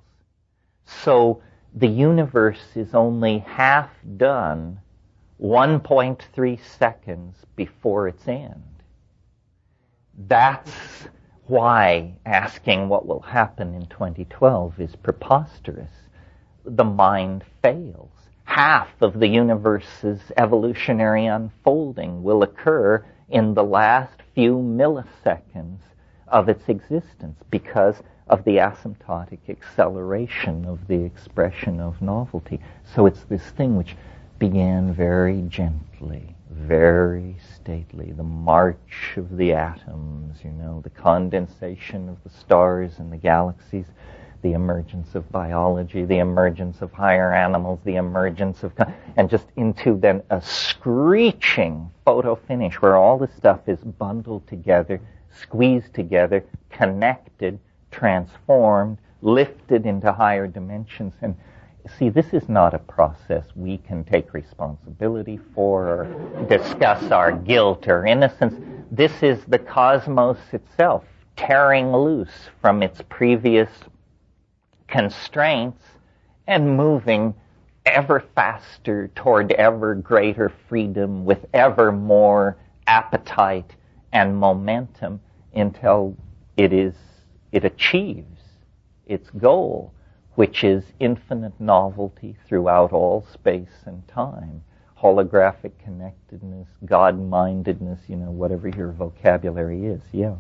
A: So the universe is only half done one point three seconds before its end. That's why asking what will happen in twenty twelve is preposterous. The mind fails. Half of the universe's evolutionary unfolding will occur in the last few milliseconds of its existence because of the asymptotic acceleration of the expression of novelty. So it's this thing which began very gently, very stately, the march of the atoms, you know, the condensation of the stars and the galaxies, the emergence of biology, the emergence of higher animals, the emergence of, and just into then a screeching photo finish where all the stuff is bundled together, squeezed together, connected, transformed, lifted into higher dimensions. And see, this is not a process we can take responsibility for or discuss our guilt or innocence. This is the cosmos itself tearing loose from its previous constraints and moving ever faster toward ever greater freedom with ever more appetite and momentum until it is it achieves its goal, which is infinite novelty throughout all space and time, holographic connectedness, God-mindedness, you know, whatever your vocabulary is. Yeah.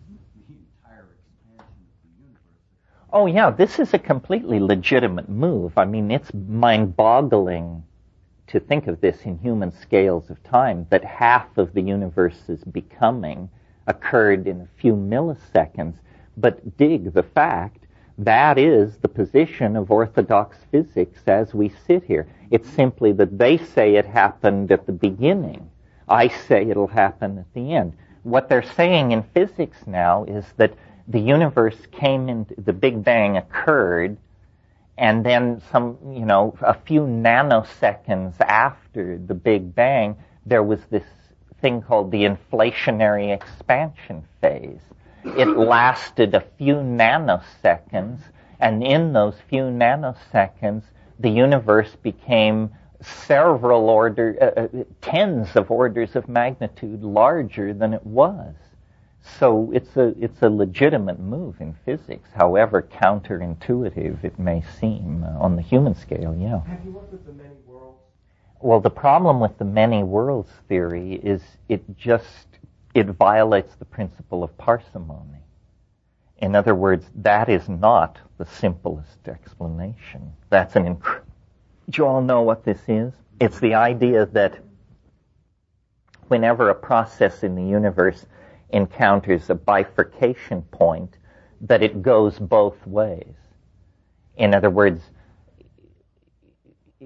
A: Oh, yeah, this is a completely legitimate move. I mean, it's mind-boggling to think of this in human scales of time, that half of the universe's becoming occurred in a few milliseconds. But dig the fact, that is the position of orthodox physics as we sit here. It's simply that they say it happened at the beginning. I say it'll happen at the end. What they're saying in physics now is that the universe came into, the Big Bang occurred, and then some, you know, a few nanoseconds after the Big Bang, there was this thing called the inflationary expansion phase. It lasted a few nanoseconds, and in those few nanoseconds, the universe became several order, uh, tens of orders of magnitude larger than it was. So it's a it's a legitimate move in physics, however counterintuitive it may seem uh, on the human scale. Yeah.
E: Have you worked with the many worlds?
A: Well, the problem with the many worlds theory is it just it violates the principle of parsimony. In other words, that is not the simplest explanation. That's an inc- Do you all know what this is? It's the idea that whenever a process in the universe encounters a bifurcation point, that it goes both ways. In other words,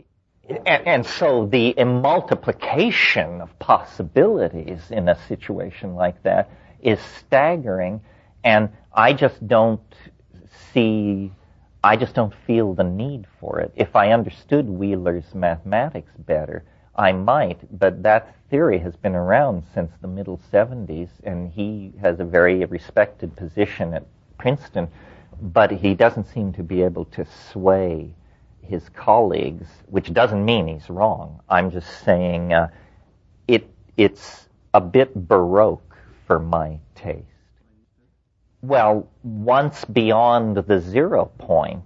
A: and, and so the multiplication of possibilities in a situation like that is staggering, and I just don't see, I just don't feel the need for it. If I understood Wheeler's mathematics better, I might, but that theory has been around since the middle seventies, and he has a very respected position at Princeton, but he doesn't seem to be able to sway his colleagues, which doesn't mean he's wrong. I'm just saying uh, it it's a bit baroque for my taste. Well, once beyond the zero point,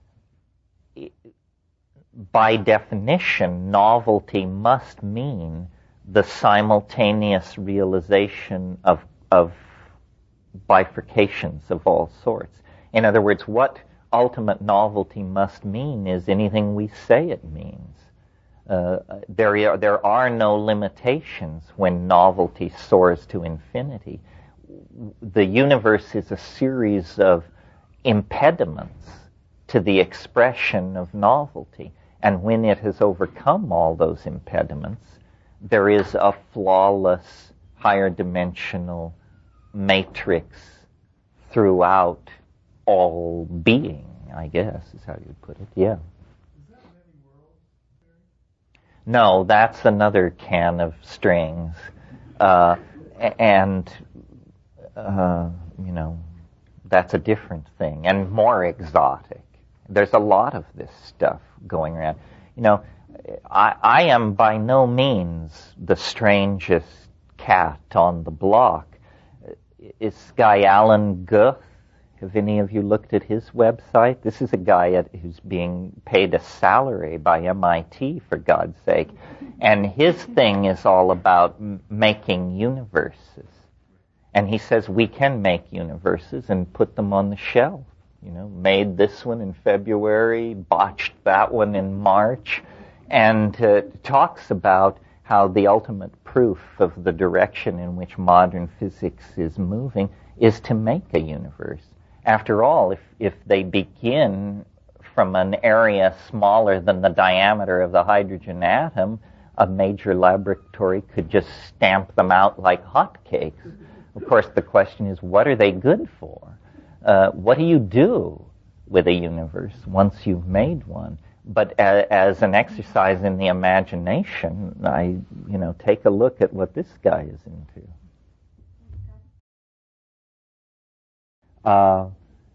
A: by definition, novelty must mean the simultaneous realization of, of bifurcations of all sorts. In other words, what ultimate novelty must mean is anything we say it means. Uh, there, are, there are no limitations when novelty soars to infinity. The universe is a series of impediments to the expression of novelty. And when it has overcome all those impediments, there is a flawless, higher dimensional matrix throughout all being, I guess, is how you'd put it. Yeah.
E: Is that many worlds theory?
A: No, that's another can of strings. Uh, and, uh, you know, that's a different thing and more exotic. There's a lot of this stuff going around. You know, I, I am by no means the strangest cat on the block. This guy Alan Guth, have any of you looked at his website? This is a guy at, who's being paid a salary by M I T, for God's sake. And his thing is all about m- making universes. And he says we can make universes and put them on the shelf. You know, made this one in February, botched that one in March, and uh, talks about how the ultimate proof of the direction in which modern physics is moving is to make a universe. After all, if, if they begin from an area smaller than the diameter of the hydrogen atom, a major laboratory could just stamp them out like hotcakes. Of course, the question is, what are they good for? Uh, what do you do with a universe once you've made one? But a, as an exercise in the imagination, I, you know, take a look at what this guy is into. Uh,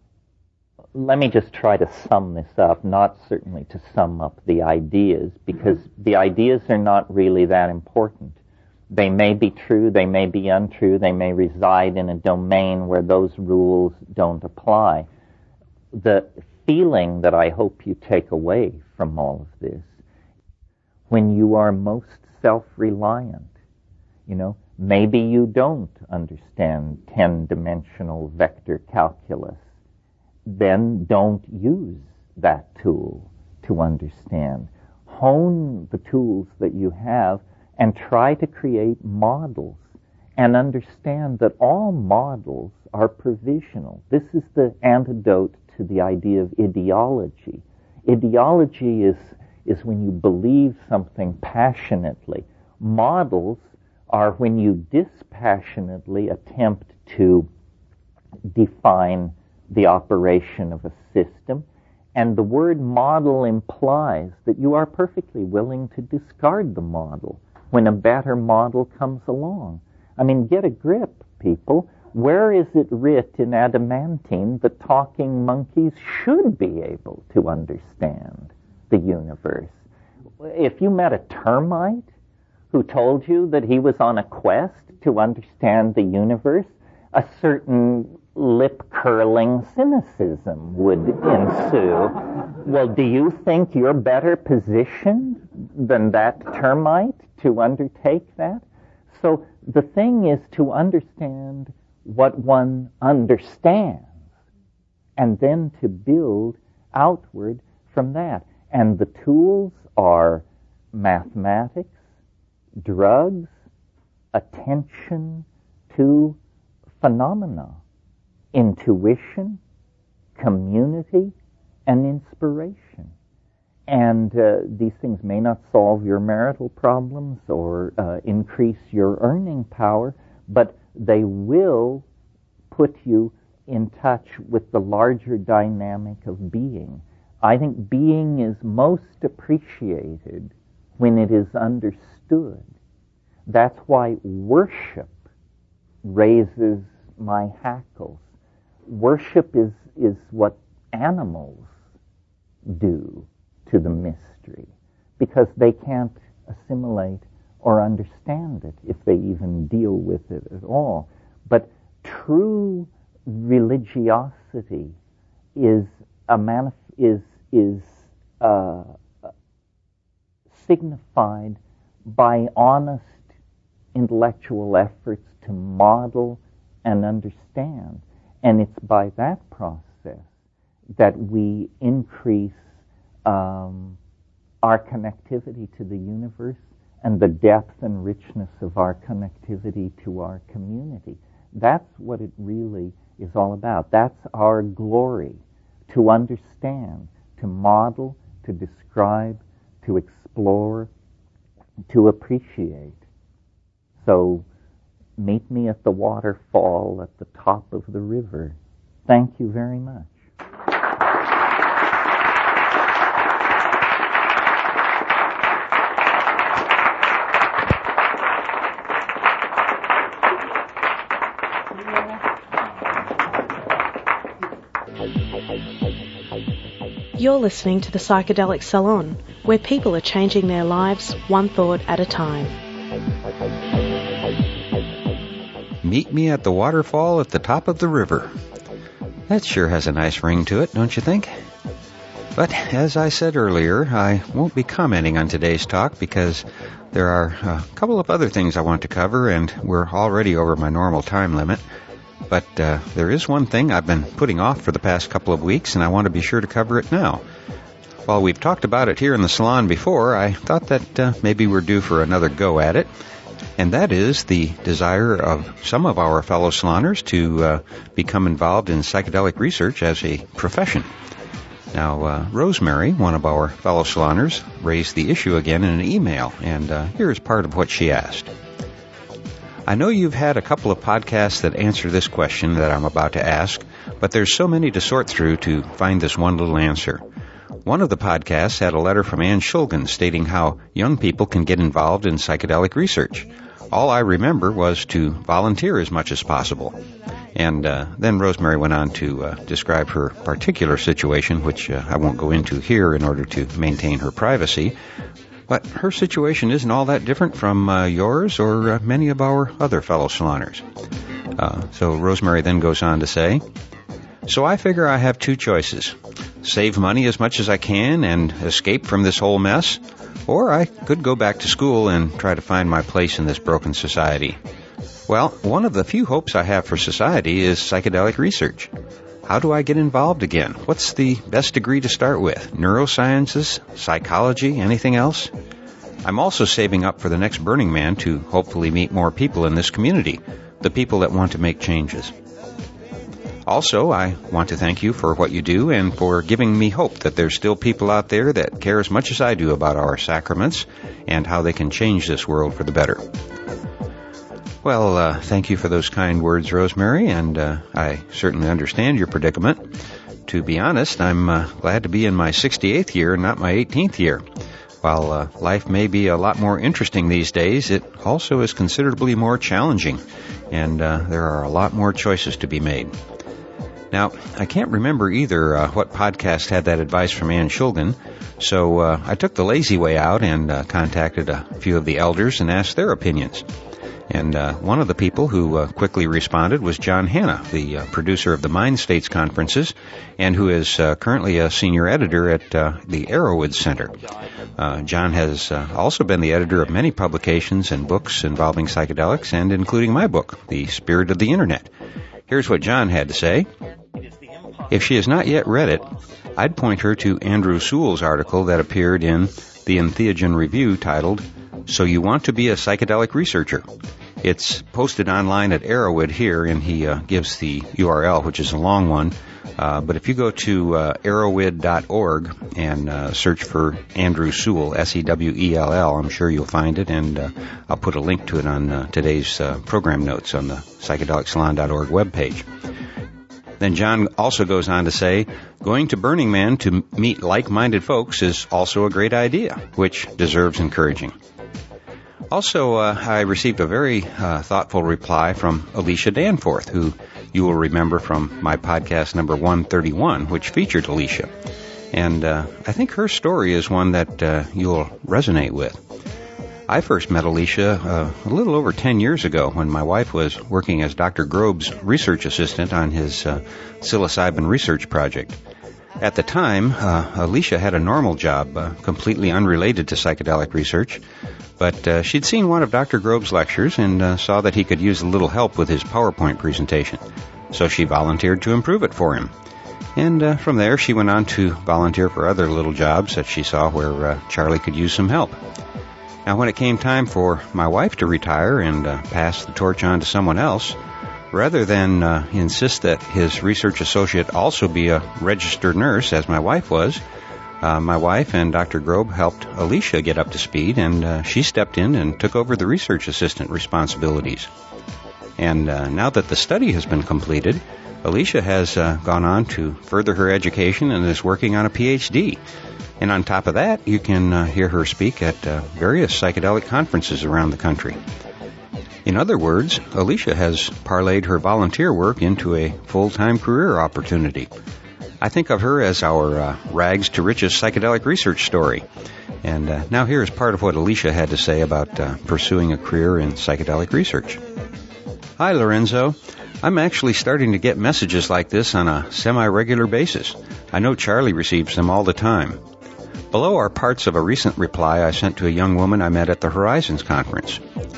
A: let me just try to sum this up, not certainly to sum up the ideas, because the ideas are not really that important. They may be true, they may be untrue, they may reside in a domain where those rules don't apply. The feeling that I hope you take away from all of this, when you are most self-reliant, you know, maybe you don't understand ten-dimensional vector calculus, then don't use that tool to understand. Hone the tools that you have and try to create models and understand that all models are provisional. This is the antidote to the idea of ideology. Ideology is, is when you believe something passionately. Models are when you dispassionately attempt to define the operation of a system. And the word model implies that you are perfectly willing to discard the model when a better model comes along. I mean, get a grip, people. Where is it writ in adamantine that talking monkeys should be able to understand the universe? If you met a termite who told you that he was on a quest to understand the universe, a certain lip-curling cynicism would ensue. Well, do you think you're better positioned than that termite to undertake that? So the thing is to understand what one understands and then to build outward from that. And the tools are mathematics, drugs, attention to phenomena, intuition, community, and inspiration. and uh, these things may not solve your marital problems or uh, increase your earning power, but they will put you in touch with the larger dynamic of being. I think being is most appreciated when it is understood. That's why worship raises my hackles. Worship is, is what animals do to the mystery, because they can't assimilate or understand it if they even deal with it at all. But true religiosity is a manif- is is uh, signified by honest intellectual efforts to model and understand, and it's by that process that we increase um, our connectivity to the universe and the depth and richness of our connectivity to our community. That's what it really is all about. That's our glory, to understand, to model, to describe, to explore, to appreciate. So meet me at the waterfall at the top of the river. Thank you very much.
F: You're listening to the Psychedelic Salon, where people are changing their lives one thought at a time.
C: Meet me at the waterfall at the top of the river. That sure has a nice ring to it, don't you think? But as I said earlier, I won't be commenting on today's talk because there are a couple of other things I want to cover, and we're already over my normal time limit. But uh, there is one thing I've been putting off for the past couple of weeks, and I want to be sure to cover it now. While we've talked about it here in the salon before, I thought that uh, maybe we're due for another go at it. And that is the desire of some of our fellow saloners to uh, become involved in psychedelic research as a profession. Now, uh, Rosemary, one of our fellow saloners, raised the issue again in an email, and uh, here's part of what she asked. I know you've had a couple of podcasts that answer this question that I'm about to ask, but there's so many to sort through to find this one little answer. One of the podcasts had a letter from Anne Shulgin stating how young people can get involved in psychedelic research. All I remember was to volunteer as much as possible. And uh, then Rosemary went on to uh, describe her particular situation, which uh, I won't go into here in order to maintain her privacy. But her situation isn't all that different from uh, yours or uh, many of our other fellow saloners. Uh, so Rosemary then goes on to say, So I figure I have two choices. Save money as much as I can and escape from this whole mess, or I could go back to school and try to find my place in this broken society. Well, one of the few hopes I have for society is psychedelic research. How do I get involved again? What's the best degree to start with? Neurosciences? Psychology? Anything else? I'm also saving up for the next Burning Man to hopefully meet more people in this community, the people that want to make changes. Also, I want to thank you for what you do and for giving me hope that there's still people out there that care as much as I do about our sacraments and how they can change this world for the better. Well, uh, thank you for those kind words, Rosemary, and uh, I certainly understand your predicament. To be honest, I'm uh, glad to be in my sixty-eighth year and not my eighteenth year. While uh, life may be a lot more interesting these days, it also is considerably more challenging, and uh, there are a lot more choices to be made. Now, I can't remember either uh, what podcast had that advice from Anne Shulgin, so uh, I took the lazy way out and uh, contacted a few of the elders and asked their opinions. And uh, one of the people who uh, quickly responded was John Hanna, the uh, producer of the Mind States conferences, and who is uh, currently a senior editor at uh, the Arrowwood Center. Uh, John has uh, also been the editor of many publications and books involving psychedelics, and including my book, The Spirit of the Internet. Here's what John had to say. If she has not yet read it, I'd point her to Andrew Sewell's article that appeared in the Entheogen Review titled, So You Want to Be a Psychedelic Researcher. It's posted online at Arrowwood here, and he uh, gives the U R L, which is a long one, Uh, but if you go to uh, arrowid dot org and uh, search for Andrew Sewell, S E W E L L, I'm sure you'll find it, and uh, I'll put a link to it on uh, today's uh, program notes on the psychedelic salon dot org webpage. Then John also goes on to say, going to Burning Man to meet like-minded folks is also a great idea, which deserves encouraging. Also, uh, I received a very uh, thoughtful reply from Alicia Danforth, who you will remember from my podcast number one thirty-one, which featured Alicia. And uh, I think her story is one that uh, you'll resonate with. I first met Alicia uh, a little over ten years ago when my wife was working as Doctor Grobe's research assistant on his uh, psilocybin research project. At the time, uh, Alicia had a normal job, uh, completely unrelated to psychedelic research, but uh, she'd seen one of Doctor Grobe's lectures and uh, saw that he could use a little help with his PowerPoint presentation, so she volunteered to improve it for him. And uh, from there, she went on to volunteer for other little jobs that she saw where uh, Charlie could use some help. Now, when it came time for my wife to retire and uh, pass the torch on to someone else, rather than uh, insist that his research associate also be a registered nurse, as my wife was, uh, my wife and Doctor Grobe helped Alicia get up to speed, and uh, she stepped in and took over the research assistant responsibilities. And uh, now that the study has been completed, Alicia has uh, gone on to further her education and is working on a P H D. And on top of that, you can uh, hear her speak at uh, various psychedelic conferences around the country. In other words, Alicia has parlayed her volunteer work into a full-time career opportunity. I think of her as our uh, rags to riches psychedelic research story. And uh, now here is part of what Alicia had to say about uh, pursuing a career in psychedelic research. Hi, Lorenzo. I'm actually starting to get messages like this on a semi-regular basis. I know Charlie receives them all the time. Below are parts of a recent reply I sent to a young woman I met at the Horizons conference.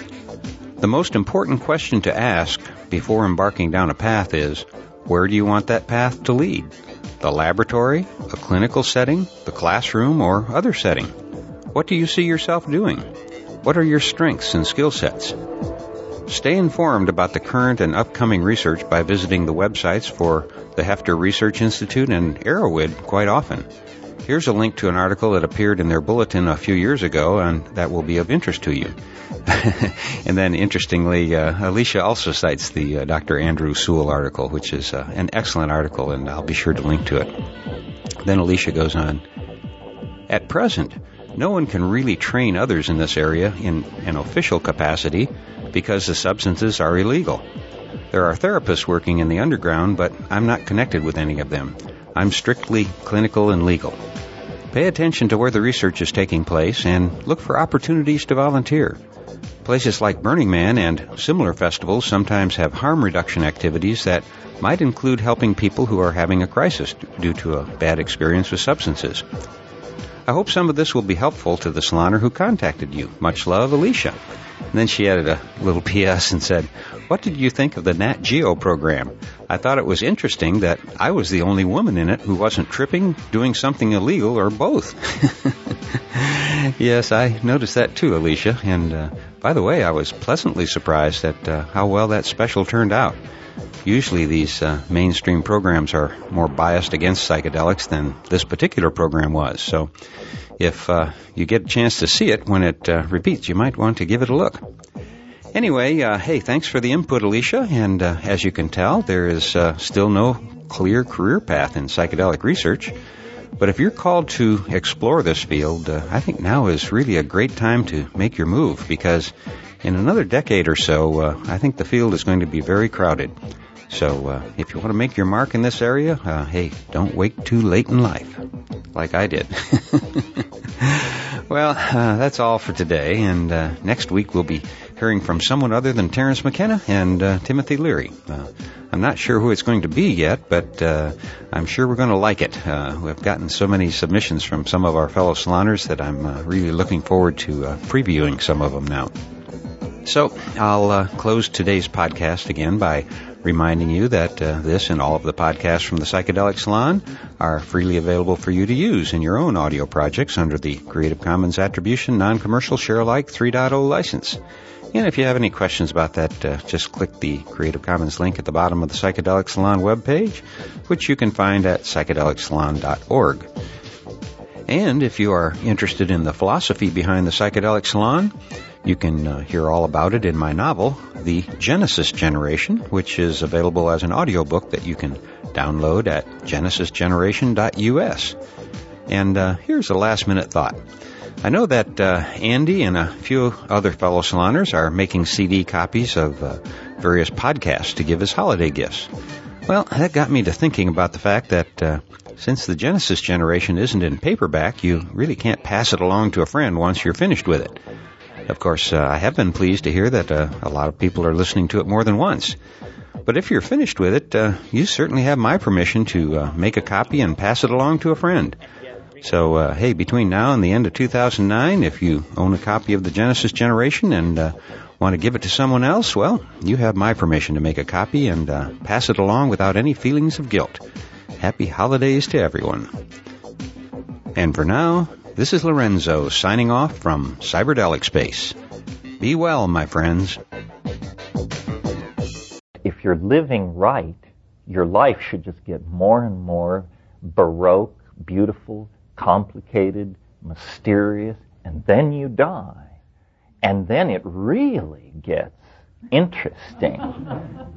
C: The most important question to ask before embarking down a path is, where do you want that path to lead? The laboratory, a clinical setting, the classroom, or other setting? What do you see yourself doing? What are your strengths and skill sets? Stay informed about the current and upcoming research by visiting the websites for the Hefter Research Institute and Arrowid quite often. Here's a link to an article that appeared in their bulletin a few years ago, and that will be of interest to you. And then, interestingly, uh, Alicia also cites the uh, Doctor Andrew Sewell article, which is uh, an excellent article, and I'll be sure to link to it. Then Alicia goes on, at present, no one can really train others in this area in an official capacity because the substances are illegal. There are therapists working in the underground, but I'm not connected with any of them. I'm strictly clinical and legal. Pay attention to where the research is taking place and look for opportunities to volunteer. Places like Burning Man and similar festivals sometimes have harm reduction activities that might include helping people who are having a crisis due to a bad experience with substances. I hope some of this will be helpful to the saloner who contacted you. Much love, Alicia. And then she added a little P S and said, what did you think of the Nat Geo program? I thought it was interesting that I was the only woman in it who wasn't tripping, doing something illegal, or both. Yes, I noticed that too, Alicia. And uh, by the way, I was pleasantly surprised at uh, how well that special turned out. Usually these uh, mainstream programs are more biased against psychedelics than this particular program was. So if uh, you get a chance to see it when it uh, repeats, you might want to give it a look. Anyway, uh, hey, thanks for the input, Alicia. And uh, as you can tell, there is uh, still no clear career path in psychedelic research. But if you're called to explore this field, uh, I think now is really a great time to make your move, because in another decade or so, uh, I think the field is going to be very crowded. So uh, if you want to make your mark in this area, uh, hey, don't wait too late in life, like I did. Well, uh, that's all for today, and uh, next week we'll be hearing from someone other than Terence McKenna and uh, Timothy Leary. Uh, I'm not sure who it's going to be yet, but uh, I'm sure we're going to like it. Uh, we've gotten so many submissions from some of our fellow saloners that I'm uh, really looking forward to uh, previewing some of them now. So I'll uh, close today's podcast again by reminding you that uh, this and all of the podcasts from the Psychedelic Salon are freely available for you to use in your own audio projects under the Creative Commons Attribution Non-Commercial Share-alike three point oh license. And if you have any questions about that, uh, just click the Creative Commons link at the bottom of the Psychedelic Salon webpage, which you can find at psychedelic salon dot org. And if you are interested in the philosophy behind the Psychedelic Salon, you can uh, hear all about it in my novel, The Genesis Generation, which is available as an audiobook that you can download at genesis generation dot u s. And uh, here's a last-minute thought. I know that uh, Andy and a few other fellow saloners are making C D copies of uh, various podcasts to give as holiday gifts. Well, that got me to thinking about the fact that uh, since the Genesis Generation isn't in paperback, you really can't pass it along to a friend once you're finished with it. Of course, uh, I have been pleased to hear that uh, a lot of people are listening to it more than once. But if you're finished with it, uh, you certainly have my permission to uh, make a copy and pass it along to a friend. So, uh, hey, between now and the end of two thousand nine, if you own a copy of the Genesis Generation and uh, want to give it to someone else, well, you have my permission to make a copy and uh, pass it along without any feelings of guilt. Happy holidays to everyone. And for now, this is Lorenzo signing off from Cyberdelic Space. Be well, my friends.
A: If you're living right, your life should just get more and more baroque, beautiful, complicated, mysterious, and then you die. And then it really gets interesting.